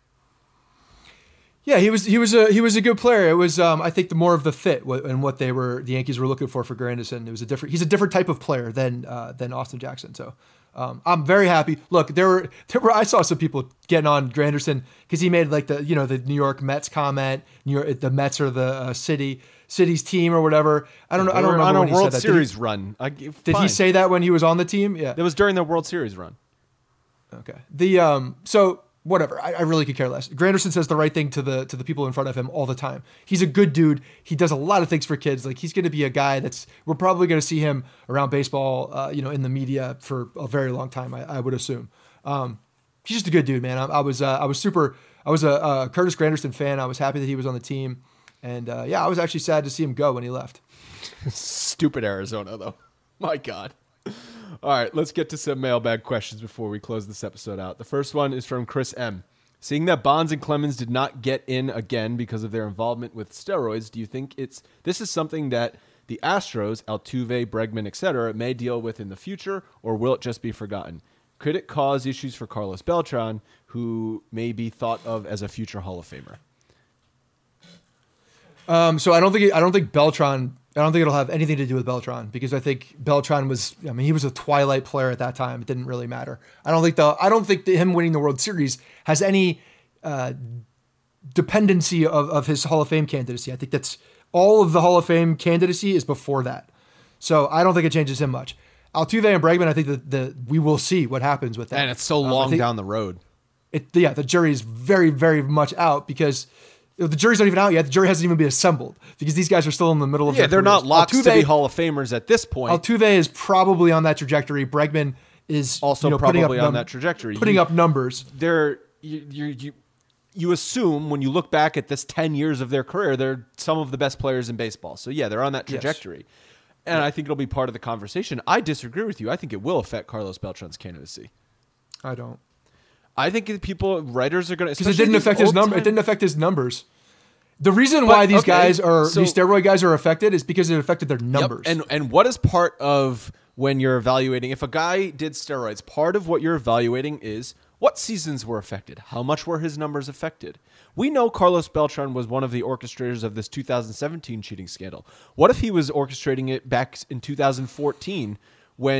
Yeah, he was he was a he was a good player. It was um, I think the more of the fit wh- and what they were the Yankees were looking for for Granderson. It was a different he's a different type of player than uh, than Austin Jackson. So um, I'm very happy. Look, there were there were I saw some people getting on Granderson because he made like the you know the New York Mets comment. New York the Mets are the uh, city city's team or whatever. I don't know. I don't They were remember on when a he World said that. Series Did he, run. I, did fine. he say that when he was on the team? Yeah. That was during the World Series run. Okay. The um so whatever. I, I really could care less. Granderson says the right thing to the to the people in front of him all the time. He's a good dude. He does a lot of things for kids. Like he's going to be a guy that's we're probably going to see him around baseball, uh, you know, in the media for a very long time. I, I would assume. Um, he's just a good dude, man. I, I was uh, I was super. I was a, a Curtis Granderson fan. I was happy that he was on the team, and uh, yeah, I was actually sad to see him go when he left. Stupid Arizona, though. My God. All right, let's get to some mailbag questions before we close this episode out. The first one is from Chris M. Seeing that Bonds and Clemens did not get in again because of their involvement with steroids, do you think it's this is something that the Astros, Altuve, Bregman, et cetera, may deal with in the future, or will it just be forgotten? Could it cause issues for Carlos Beltran, who may be thought of as a future Hall of Famer? Um, so I don't think I don't think Beltran. I don't think it'll have anything to do with Beltran because I think Beltran was. I mean, he was a twilight player at that time. It didn't really matter. I don't think the. I don't think that him winning the World Series has any uh, dependency of, of his Hall of Fame candidacy. I think that's all of the Hall of Fame candidacy is before that. So I don't think it changes him much. Altuve and Bregman, I think that the we will see what happens with that. And it's so Um, I long think down the road. It yeah, the jury is very very much out because. The jury's not even out yet. The jury hasn't even been assembled because these guys are still in the middle of Yeah, their they're not careers. locked Altuve, to be Hall of Famers at this point. Altuve is probably on that trajectory. Bregman is Also you know, putting probably up on num- that trajectory. putting You- up numbers. They're you, you you you assume when you look back at this ten years of their career, they're some of the best players in baseball. So yeah, they're on that Yes. trajectory. And I think it'll be part of the conversation. I disagree with you. I think it will affect Carlos Beltran's candidacy. I don't I think that people, writers are going to because it didn't affect his number. It didn't affect his numbers. The reason why these okay, guys are so- these steroid guys are affected is because it affected their numbers. Yep. And and what is part of when you're evaluating if a guy did steroids? Part of what you're evaluating is what seasons were affected, how much were his numbers affected. We know Carlos Beltran was one of the orchestrators of this two thousand seventeen cheating scandal. What if he was orchestrating it back in two thousand fourteen when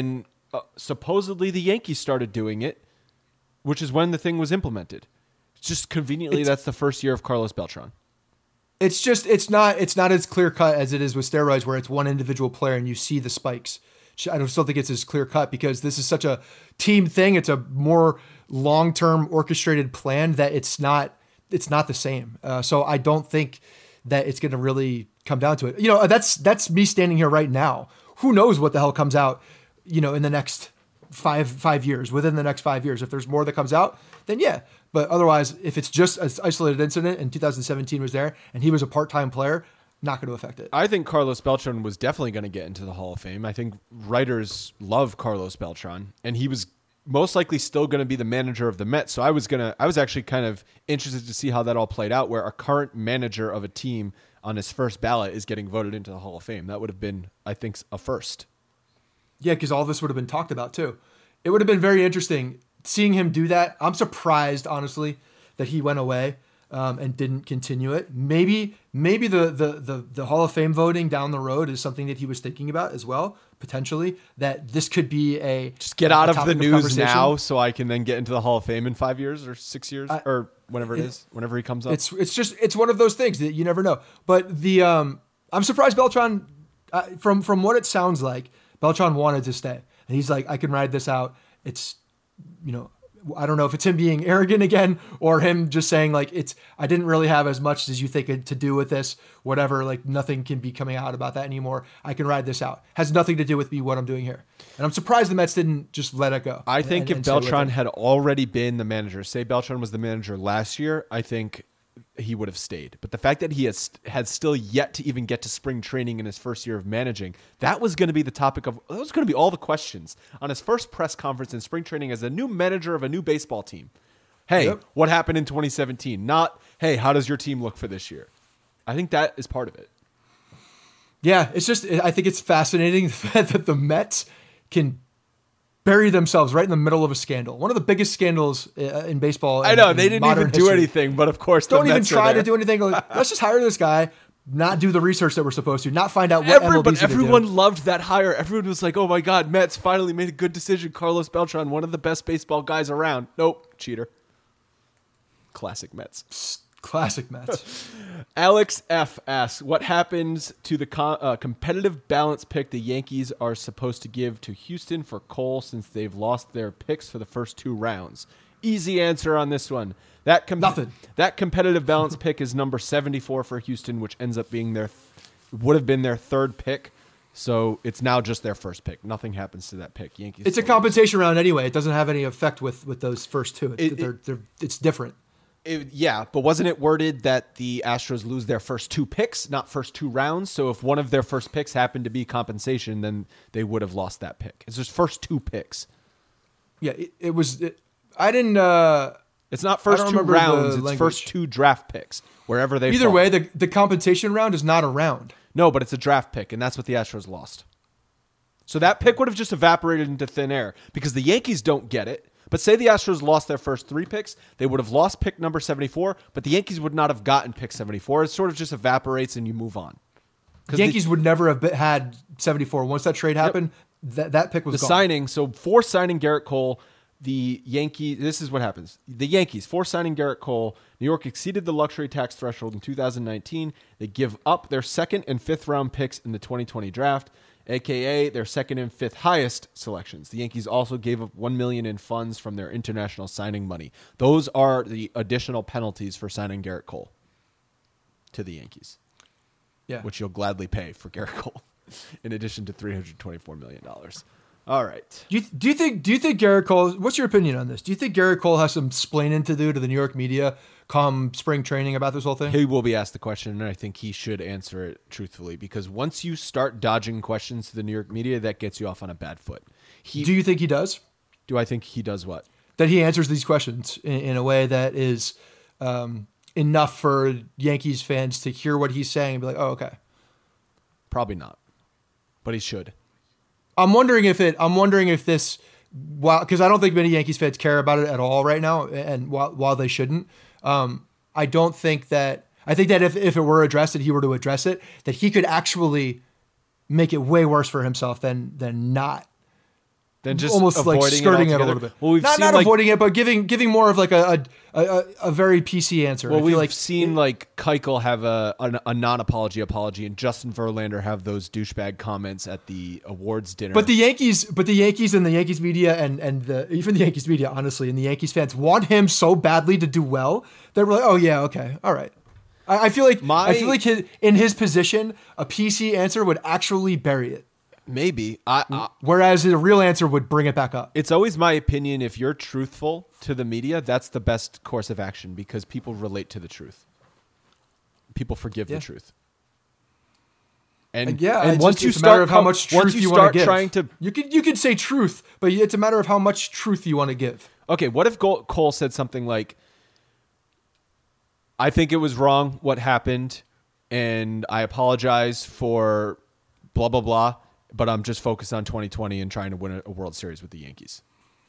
uh, supposedly the Yankees started doing it, which is when the thing was implemented. It's just conveniently, It's- that's the first year of Carlos Beltran. It's just it's not it's not as clear cut as it is with steroids, where it's one individual player and you see the spikes. I don't still think it's as clear cut because this is such a team thing. It's a more long term orchestrated plan that it's not it's not the same. Uh, so I don't think that it's going to really come down to it. You know, that's that's me standing here right now. Who knows what the hell comes out? You know, in the next five five years, within the next five years, if there's more that comes out, then yeah. But otherwise, if it's just an isolated incident and two thousand seventeen was there and he was a part-time player, not going to affect it. I think Carlos Beltran was definitely going to get into the Hall of Fame. I think writers love Carlos Beltran, and he was most likely still going to be the manager of the Mets. So I was gonna, I was actually kind of interested to see how that all played out, where a current manager of a team on his first ballot is getting voted into the Hall of Fame. That would have been, I think, a first. Yeah, because all this would have been talked about too. It would have been very interesting seeing him do that. I'm surprised, honestly, that he went away um, and didn't continue it. Maybe, maybe the, the the the Hall of Fame voting down the road is something that he was thinking about as well, potentially. That this could be a Just get out a of the topic news conversation. now, so I can then get into the Hall of Fame in five years or six years I- or whenever it it- is, whenever he comes up. It's it's just it's one of those things that you never know. But the um, I'm surprised Beltran, uh, from from what it sounds like, Beltran wanted to stay, and he's like, I can ride this out. It's, you know, I don't know if it's him being arrogant again or him just saying like it's I didn't really have as much as you think it to do with this. Whatever, like nothing can be coming out about that anymore. I can ride this out. Has nothing to do with me what I'm doing here. And I'm surprised the Mets didn't just let it go. I think and- if and stay with Beltran it. had already been the manager, say Beltran was the manager last year, I think he would have stayed. But the fact that he has had still yet to even get to spring training in his first year of managing, that was going to be the topic of, that was going to be all the questions on his first press conference in spring training as a new manager of a new baseball team. Hey, Yep. what happened in twenty seventeen? Not, hey, how does your team look for this year? I think that is part of it. Yeah, it's just I think it's fascinating the fact that the Mets can bury themselves right in the middle of a scandal. One of the biggest scandals uh, in baseball. I in- know, in they didn't modern even do history. anything, but of course the Don't even Mets are try to there. do anything. Like, let's just hire this guy, not do the research that we're supposed to, not find out what Every, M L B's but gonna do. everyone loved that hire. Everyone was like, "Oh my God, Mets finally made a good decision." Carlos Beltran, one of the best baseball guys around. Nope, cheater. Classic Mets. Classic Mets. Alex F asks, "What happens to the co- uh, competitive balance pick the Yankees are supposed to give to Houston for Cole since they've lost their picks for the first two rounds?" Easy answer on this one. That com- Nothing. That competitive balance pick is number seventy-four for Houston, which ends up being their would have been their third pick. So it's now just their first pick. Nothing happens to that pick. Yankees. It's a still lose. compensation round anyway. It doesn't have any effect with with those first two. It, It- they're, they're, it's different. It- yeah, but wasn't it worded that the Astros lose their first two picks, not first two rounds? So if one of their first picks happened to be compensation, then they would have lost that pick. It's just first two picks. Yeah, it, it was. It, I didn't. Uh, It's not I first don't two remember the rounds. It's language. first two draft picks, wherever they either fall. way, the the compensation round is not a round. No, but it's a draft pick, and that's what the Astros lost. So that pick would have just evaporated into thin air because the Yankees don't get it. But say the Astros lost their first three picks, they would have lost pick number seventy-four, but the Yankees would not have gotten pick seventy-four. It sort of just evaporates and you move on. 'Cause the- Yankees would never have been, had seventy-four. Once that trade happened, that that pick was the gone. signing. So for signing Garrett Cole, the Yankee. This is what happens. The Yankees, for signing Garrett Cole, New York exceeded the luxury tax threshold in two thousand nineteen. They give up their second and fifth round picks in the twenty twenty draft, aka their second and fifth highest selections. The Yankees also gave up one million dollars in funds from their international signing money. Those are the additional penalties for signing Garrett Cole to the Yankees, Yeah. which you'll gladly pay for Garrett Cole, in addition to three hundred twenty-four million dollars. All right. Do you, do you think do you think Garrett Cole? What's your opinion on this? Do you think Garrett Cole has some splaining to do to the New York media come spring training about this whole thing? He will be asked the question, and I think he should answer it truthfully, because once you start dodging questions to the New York media, that gets you off on a bad foot. He, Do you think he does? do I think he does what? That he answers these questions in, in a way that is um, enough for Yankees fans to hear what he's saying and be like, oh, okay. Probably not, but he should. I'm wondering if it. I'm wondering if this, while because I don't think many Yankees fans care about it at all right now, and while while they shouldn't, um, I don't think that. I think that if, if it were addressed, and he were to address it, that he could actually make it way worse for himself than than not Than just almost like avoiding skirting it, it, a altogether? little bit. Well, we've not seen not like, avoiding it, but giving giving more of like a a, a, a very P C answer. Well, I feel we've like seen like Keuchel have a, a a non-apology apology, and Justin Verlander have those douchebag comments at the awards dinner. But the Yankees, but the Yankees and the Yankees media and and the even the Yankees media, honestly, and the Yankees fans want him so badly to do well. They're like, oh yeah, okay, all right. I, I feel like My- I feel like his, in his position, a P C answer would actually bury it, maybe I, I whereas a real answer would bring it back up. it's always my opinion, if you're truthful to the media, that's the best course of action because people relate to the truth. People forgive Yeah. the truth. And, And yeah, and it's once just- you it's a matter start of how com- much once truth you you start want to give. trying to You could you could say truth, but it's a matter of how much truth you want to give. Okay, what if Cole Cole said something like, I think it was wrong what happened, and I apologize for blah, blah, blah, but I'm just focused on twenty twenty and trying to win a, a World Series with the Yankees.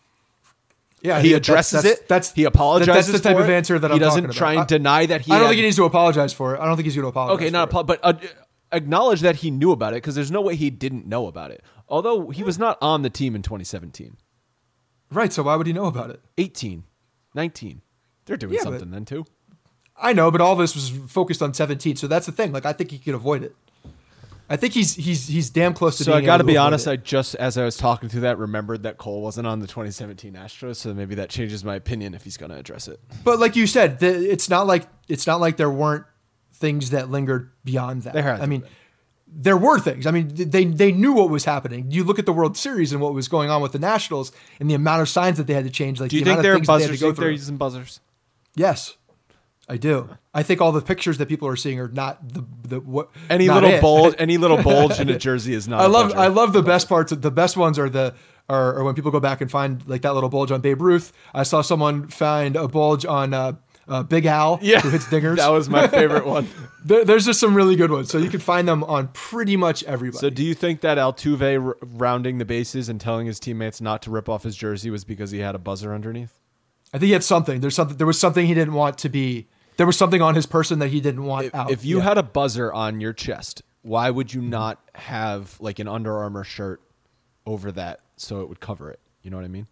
Yeah, He yeah, addresses that's, it. That's he apologizes That's the type for of it. answer that he I'm doesn't talking about. try and I- deny that he I don't had- think he needs to apologize for it. I don't think he's going to apologize. Okay, not for apo- but uh, acknowledge that he knew about it because there's no way he didn't know about it. Although he was not on the team in twenty seventeen. it. Right. So why would he know about it? eighteen, nineteen. They're doing Yeah, something but- then too. I know, but all this was focused on seventeen. So that's the thing. Like, I think he could avoid it. I think he's he's he's damn close to. So I being got to able be avoid honest. it. I just, as I was talking through that, remembered that Cole wasn't on the twenty seventeen Astros, so maybe that changes my opinion if he's going to address it. But like you said, the, it's not like it's not like there weren't things that lingered beyond that. There had I to mean, been. there were things. I mean, they they knew what was happening. You look at the World Series and what was going on with the Nationals and the amount of signs that they had to change. Like, Do you the think amount they're of things that they had buzzers? to Do you go think they're through. using buzzers? Yes, I do. I think all the pictures that people are seeing are not the the what Any not little it. bulge, any little bulge in a jersey is not. I a love buzzer. I love the best parts. The best ones are the are, are when people go back and find like that little bulge on Babe Ruth. I saw someone find a bulge on uh, uh, Big Al Yeah, who hits dingers. that was my favorite one. There, there's just some really good ones. So you can find them on pretty much everybody. So, do you think that Altuve r- rounding the bases and telling his teammates not to rip off his jersey was because he had a buzzer underneath? I think he had something. There's something. There was something he didn't want to be. There was something on his person that he didn't want If, out. if you Yeah. had a buzzer on your chest, why would you not have like an Under Armour shirt over that so it would cover it? You know what I mean?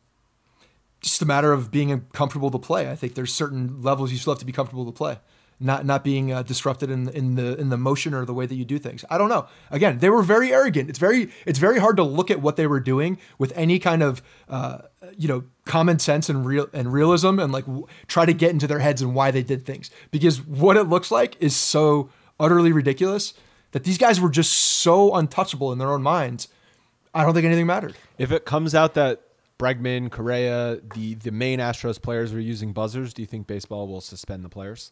just a matter of being comfortable to play. I think there's certain levels you still have to be comfortable to play, not not being uh, disrupted in in the in the motion or the way that you do things. I don't know. Again, they were very arrogant. It's very it's very hard to look at what they were doing with any kind of uh, you know common sense and real and realism and like w- try to get into their heads and why they did things, because what it looks like is so utterly ridiculous that these guys were just so untouchable in their own minds. I don't think anything mattered. If it comes out that Bregman, Correa, the, the main Astros players were using buzzers, do you think baseball will suspend the players?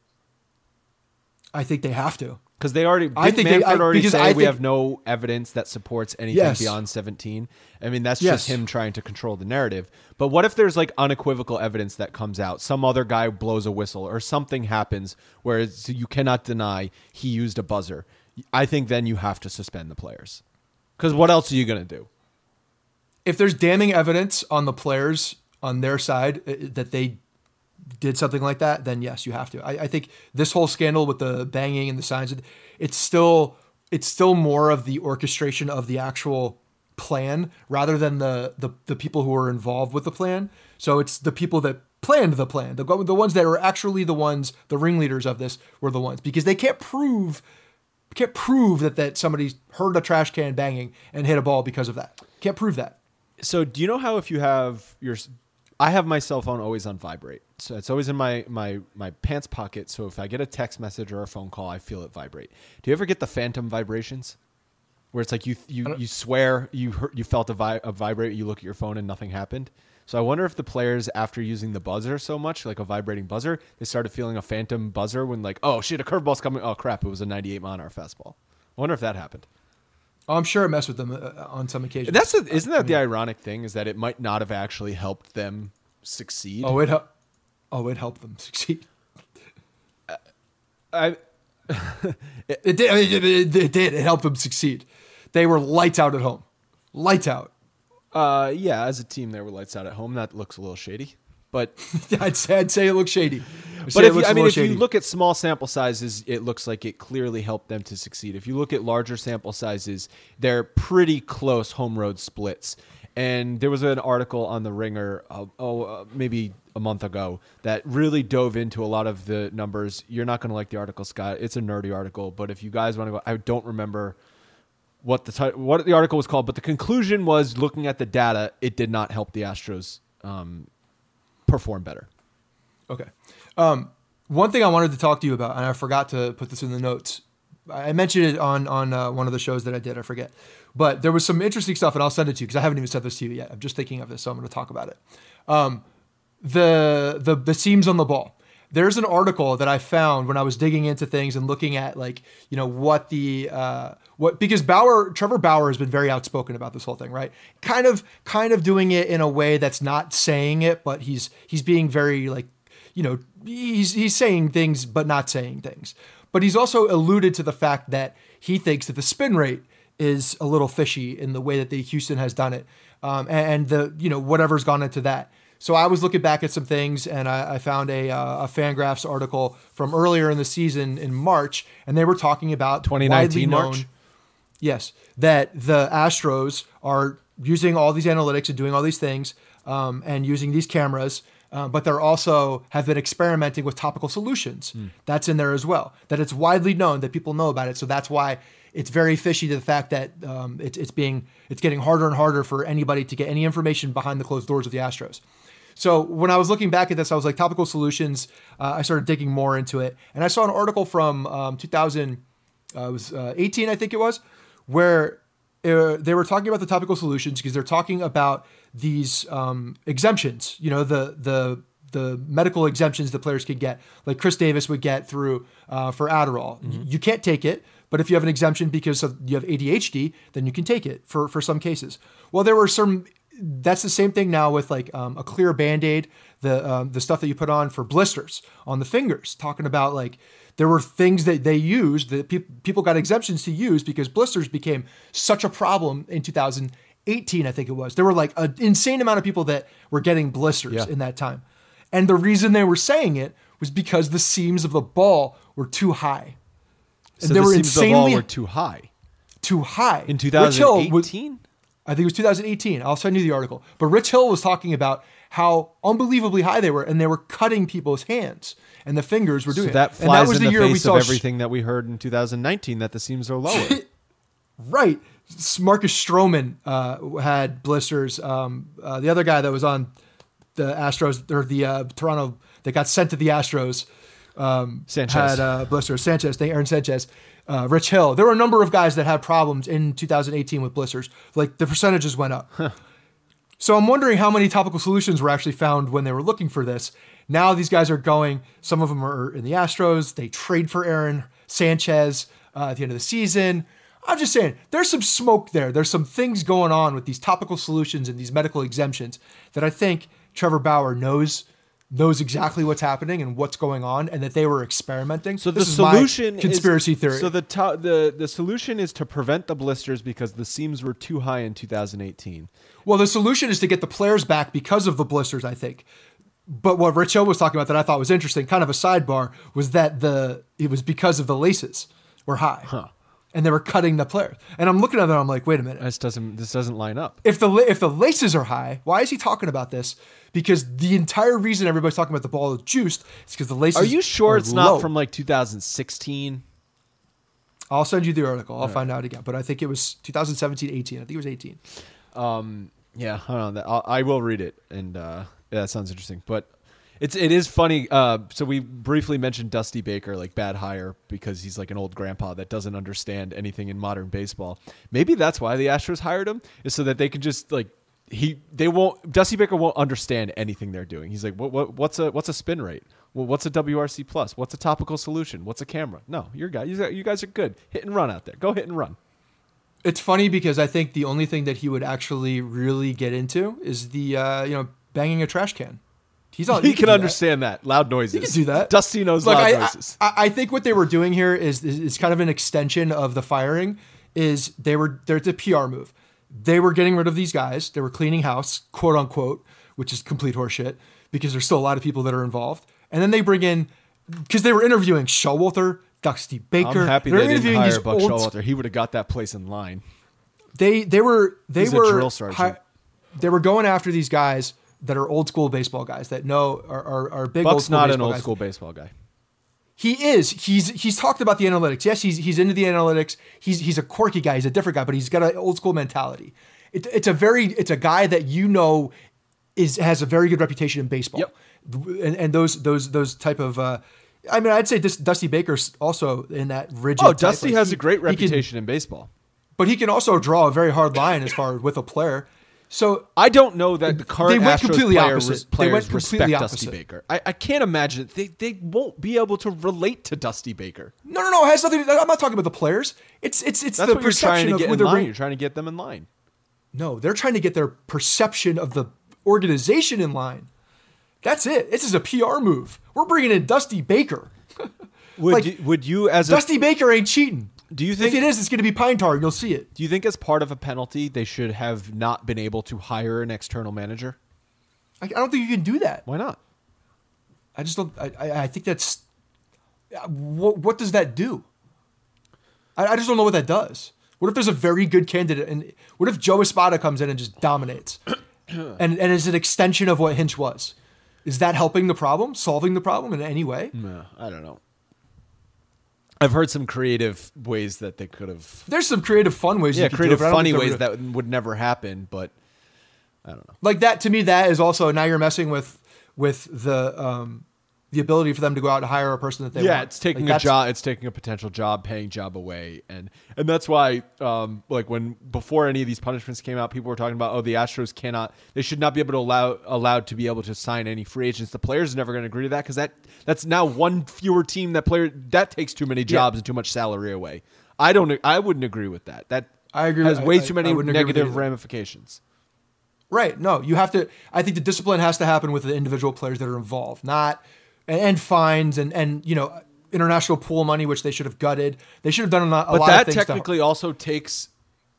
I think they have to. Because they already, I didn't think they- Manfred I- already because say I we think- have no evidence that supports anything Yes. beyond seventeen. I mean, that's Yes. just him trying to control the narrative. But what if there's like unequivocal evidence that comes out? Some other guy blows a whistle or something happens where it's, you cannot deny he used a buzzer. I think then you have to suspend the players. Because what else are you going to do? If there's damning evidence on the players on their side uh, that they did something like that, then yes, you have to. I, I think this whole scandal with the banging and the signs, it's still it's still more of the orchestration of the actual plan rather than the the, the people who were involved with the plan. So it's the people that planned the plan. The, the ones that are actually the ones, the ringleaders of this were the ones, because they can't prove can't prove that, that somebody heard a trash can banging and hit a ball because of that. Can't prove that. So do you know how if you have your, I have my cell phone always on vibrate. So it's always in my, my, my pants pocket. So if I get a text message or a phone call, I feel it vibrate. Do you ever get the phantom vibrations where it's like you, you, you swear you heard, you felt a, vi- a vibrate, you look at your phone and nothing happened? So I wonder if the players, after using the buzzer so much, like a vibrating buzzer, they started feeling a phantom buzzer when like, oh shit, a curveball's coming. Oh crap, it was a ninety-eight mile an hour fastball. I wonder if that happened. Oh, I'm sure it messed with them uh, on some occasions. That's a, isn't that the ironic thing is that it might not have actually helped them succeed. Oh, it helped. Oh, it helped them succeed. I, It did. I mean, it, it, it did. It helped them succeed. They were lights out at home. Lights out. uh, yeah, as a team, they were lights out at home. That looks a little shady, but I'd say, I'd say it looks shady. I'd say but it if you, looks I a mean, little if shady. you look at small sample sizes, it looks like it clearly helped them to succeed. If you look at larger sample sizes, they're pretty close home road splits. And there was an article on The Ringer, uh, oh, uh, maybe a month ago, that really dove into a lot of the numbers. You're not going to like the article, Scott. It's a nerdy article, but if you guys want to go, I don't remember what the t- what the article was called, but the conclusion was, looking at the data, it did not help the Astros um, perform better. Okay. Um, one thing I wanted to talk to you about, and I forgot to put this in the notes. I mentioned it on on uh, one of the shows that I did. I forget. But there was some interesting stuff, and I'll send it to you because I haven't even sent this to you yet. I'm just thinking of this, so I'm going to talk about it. Um, the the the seams on the ball. There's an article that I found when I was digging into things and looking at, like, you know, what the uh, what because Bauer Trevor Bauer has been very outspoken about this whole thing, right? Kind of kind of doing it in a way that's not saying it, but he's he's being very, like, you know, he's he's saying things but not saying things. But he's also alluded to the fact that he thinks that the spin rate is a little fishy in the way that the Houston has done it, um, and the you know whatever's gone into that. So I was looking back at some things, and I, I found a, uh, a Fangraphs article from earlier in the season in March, and they were talking about twenty nineteen widely known, March. Yes, that the Astros are using all these analytics and doing all these things, um, and using these cameras. Uh, but they're also have been experimenting with topical solutions. Mm. That's in there as well. That it's widely known that people know about it. So that's why it's very fishy to the fact that um, it's it's being it's getting harder and harder for anybody to get any information behind the closed doors of the Astros. So when I was looking back at this, I was like, topical solutions. Uh, I started digging more into it, and I saw an article from um, two thousand uh, it was uh, eighteen, I think it was, where uh, they were talking about the topical solutions because they're talking about these um, exemptions, you know, the the the medical exemptions that players could get, like Chris Davis would get through uh, for Adderall. Mm-hmm. You can't take it, but if you have an exemption because of, you have A D H D, then you can take it for for some cases. Well, there were some. That's the same thing now with, like, um, a clear Band-Aid, the um, the stuff that you put on for blisters on the fingers. Talking about, like, there were things that they used that pe- people got exemptions to use because blisters became such a problem in two thousand eighteen, I think it was. There were like an insane amount of people that were getting blisters yeah. in that time. And the reason they were saying it was because the seams of the ball were too high. So and they the were seams insanely of the ball were too high? Too high. In two thousand eighteen? I think it was two thousand eighteen. I'll send you the article. But Rich Hill was talking about how unbelievably high they were, and they were cutting people's hands, and the fingers were doing so that it. flies And that was in the the year we face saw of everything that we heard in two thousand nineteen, that the seams are lower. Right. Marcus Stroman uh, had blisters. Um, uh, the other guy that was on the Astros, or the uh, Toronto, that got sent to the Astros, um, Sanchez. had uh, blisters. Sanchez, they Aaron Sanchez, uh, Rich Hill. There were a number of guys that had problems in two thousand eighteen with blisters. Like, the percentages went up. Huh. So I'm wondering how many topical solutions were actually found when they were looking for this. Now these guys are going. Some of them are in the Astros. They trade for Aaron Sanchez uh, at the end of the season. I'm just saying, there's some smoke there. There's some things going on with these topical solutions and these medical exemptions that I think Trevor Bauer knows knows exactly what's happening and what's going on, and that they were experimenting. So this the is solution my conspiracy is, theory. So the to, the the solution is to prevent the blisters because the seams were too high in two thousand eighteen. Well, the solution is to get the players back because of the blisters, I think. But what Rich Hill was talking about that I thought was interesting, kind of a sidebar, was that the it was because of the laces were high. Huh. And they were cutting the players. And I'm looking at them, I'm like, wait a minute. This doesn't this doesn't line up. If the if the laces are high, why is he talking about this? Because the entire reason everybody's talking about the ball is juiced is because the laces are you sure are it's low. not from like two thousand sixteen? I'll send you the article. I'll All find out again. But I think it was two thousand seventeen, eighteen. I think it was eighteen. Um, yeah, hold on. I'll, I will read it, and uh, yeah, that sounds interesting. But it's it is funny. Uh, so we briefly mentioned Dusty Baker, like bad hire because he's like an old grandpa that doesn't understand anything in modern baseball. Maybe that's why the Astros hired him, is so that they can just like he they won't Dusty Baker won't understand anything they're doing. He's like, what what what's a what's a spin rate? Well, what's a W R C plus? What's a topical solution? What's a camera? No, you're guys you guys are good. Hit and run out there. Go hit and run. It's funny because I think the only thing that he would actually really get into is the uh, you know banging a trash can. He's all, he, he can, can understand that. that loud noises. He can do that. Dusty knows Look, loud I, noises. I, I think what they were doing here is, is is kind of an extension of the firing. Is they were there's a P R move. They were getting rid of these guys. They were cleaning house, quote unquote, which is complete horseshit because there's still a lot of people that are involved. And then they bring in because they were interviewing Showalter, Dusty Baker. I'm happy They're they didn't interviewing hire these Buck old- Showalter. He would have got that place in line. They they were they He's a were drill sergeant. hi- they were going after these guys that are old school baseball guys that know are are, are big. old Buck's school not an baseball old guys. school baseball guy. He is. He's he's talked about the analytics. Yes, he's he's into the analytics. He's he's a quirky guy. He's a different guy, but he's got an old school mentality. It, it's a very it's a guy that you know is has a very good reputation in baseball. Yep. And, and those those those type of. Uh, I mean, I'd say this, Dusty Baker's also in that rigid. Oh, type. Dusty Like, has he- a great he can- reputation in baseball. but he can also draw a very hard line as far as with a player. So I don't know that the current They went Astros completely player, opposite. They players went respect completely Dusty opposite. Baker. I, I can't imagine they they won't be able to relate to Dusty Baker. no, no, no. It has nothing. To, I'm not talking about the players. It's it's it's That's the what you're trying perception to of get who in they're line. bringing. You're trying to get them in line. No, they're trying to get their perception of the organization in line. That's it. This is a P R move. We're bringing in Dusty Baker. Would Like, you, would you as a Dusty Baker ain't cheating. do you think If it is, it's going to be Pine Tar, and you'll see it. do you think as part of a penalty they should have not been able to hire an external manager? I, I don't think you can do that. Why not? I just don't. I, I, I think that's. What, what does that do? I, I just don't know what that does. What if there's a very good candidate, and what if Joe Espada comes in and just dominates, and and is an extension of what Hinch was? Is that helping the problem, solving the problem in any way? No, I don't know. I've heard some creative ways that they could have. There's some creative, fun ways. Yeah, you could creative, do it, but I don't funny think ways they're- that would never happen, but I don't know. like that to me. That is also now you're messing with with the um, the ability for them to go out and hire a person that they yeah, want. it's taking Like, a that's- job. It's taking a potential job, paying job away, and and that's why, um, like when before any of these punishments came out, people were talking about, oh, the Astros cannot, they should not be able to allow allowed to be able to sign any free agents. The players are never going to agree to that because that that's now one fewer team that player that takes too many jobs and too much salary away. I don't. I wouldn't agree with that. That I agree has with- way I- too I many wouldn't agree with negative either. ramifications. Right. No, you have to. I think the discipline has to happen with the individual players that are involved, not and, and fines and and you know international pool money, which they should have gutted. They should have done a, lot- a But lot that of things. to- technically also takes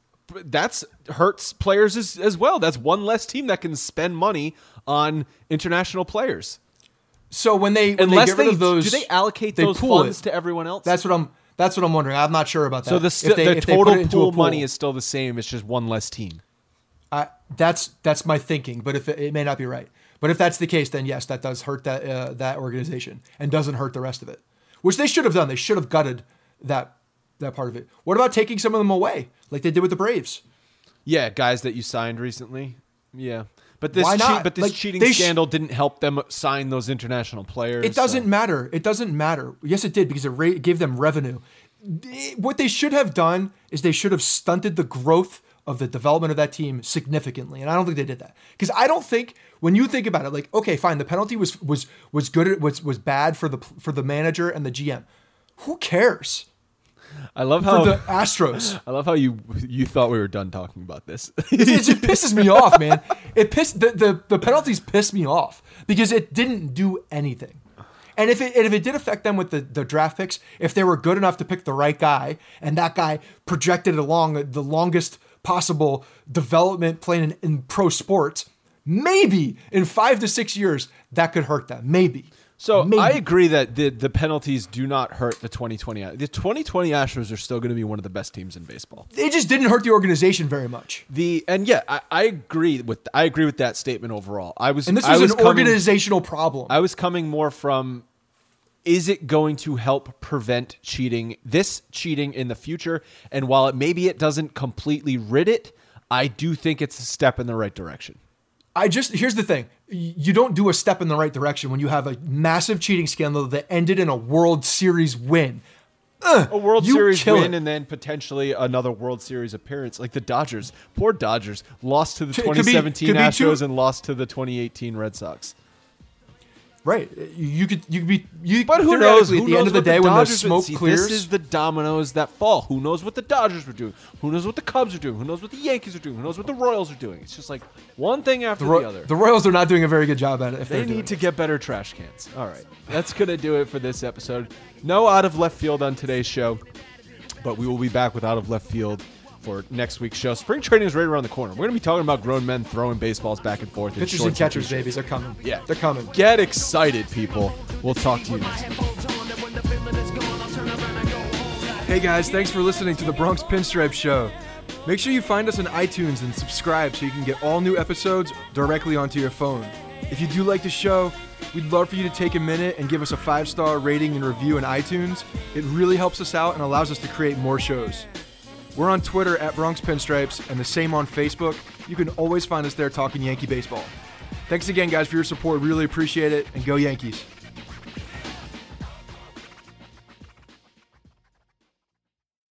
that's hurts players as, as well. That's one less team that can spend money on international players. so when they when Unless they get rid they, of those, do they allocate they those pool funds it. to everyone else? That's what I'm. That's what I'm wondering. I'm not sure about that. so the, If st- they- the if they put total it into a pool money is still the same. It's just one less team. I, that's that's my thinking, but if it, it may not be right. But if that's the case, then yes, that does hurt that uh, that organization and doesn't hurt the rest of it, which they should have done. They should have gutted that that part of it. What about taking some of them away, like they did with the Braves? Yeah, guys that you signed recently. Yeah, but this Why not? cheat, but this Like, cheating they sh- scandal didn't help them sign those international players. It doesn't so- matter. It doesn't matter. Yes, it did because it ra- gave them revenue. They- What they should have done is they should have stunted the growth of the development of that team significantly, and I don't think they did that. Because I don't think when you think about it, like, okay, fine, the penalty was was was good, was was bad for the for the manager and the G M. Who cares I love for how the Astros? I love how you you thought we were done talking about this. It just pisses me off, man. It pissed the, the the penalties pissed me off because it didn't do anything. And if it and if it did affect them with the, the draft picks, if they were good enough to pick the right guy and that guy projected along the longest possible development plan in, in pro sports, maybe in five to six years that could hurt them. Maybe. So Maybe. I agree that the the penalties do not hurt the twenty twenty. The twenty twenty Astros are still going to be one of the best teams in baseball. They just didn't hurt the organization very much. The and yeah, I, I agree with I agree with that statement overall. I was And this I was, was an coming, organizational problem. I was coming more from, is it going to help prevent cheating, this cheating in the future? And while it maybe it doesn't completely rid it, I do think it's a step in the right direction. I just here's the thing: you don't do a step in the right direction when you have a massive cheating scandal that ended in a World Series win. Ugh, A World you Series kill win it. and then potentially another World Series appearance, like the Dodgers. Poor Dodgers lost to the Could be- twenty seventeen could be Astros two- and lost to the twenty eighteen Red Sox. Right? You could you could be you. But who knows? theoretically, Who at the knows end of the what day, when the Dodgers would smoke see? clears, This is the dominoes that fall. Who knows what the Dodgers were doing? Who knows what the Cubs are doing? Who knows what the Yankees are doing? Who knows what the Royals are doing? It's just like one thing after the, the, Ro- other. the Royals are not doing a very good job at it. If They they're doing need to it. get better trash cans. All right. That's going to do it for this episode. No out of left field on today's show, but we will be back with out of left field for next week's show. Spring training is right around the corner. We're going to be talking about grown men throwing baseballs back and forth. in pitchers shorts and catchers, t-shirts. babies, they're coming. Yeah. they're coming. Get excited, people. We'll talk to you next week. Hey guys, thanks for listening to the Bronx Pinstripe Show. Make sure you find us on iTunes and subscribe so you can get all new episodes directly onto your phone. If you do like the show, we'd love for you to take a minute and give us a five-star rating and review in iTunes. It really helps us out and allows us to create more shows. We're on Twitter at Bronx Pinstripes and the same on Facebook. You can always find us there talking Yankee baseball. Thanks again, guys, for your support. Really appreciate it, and go Yankees.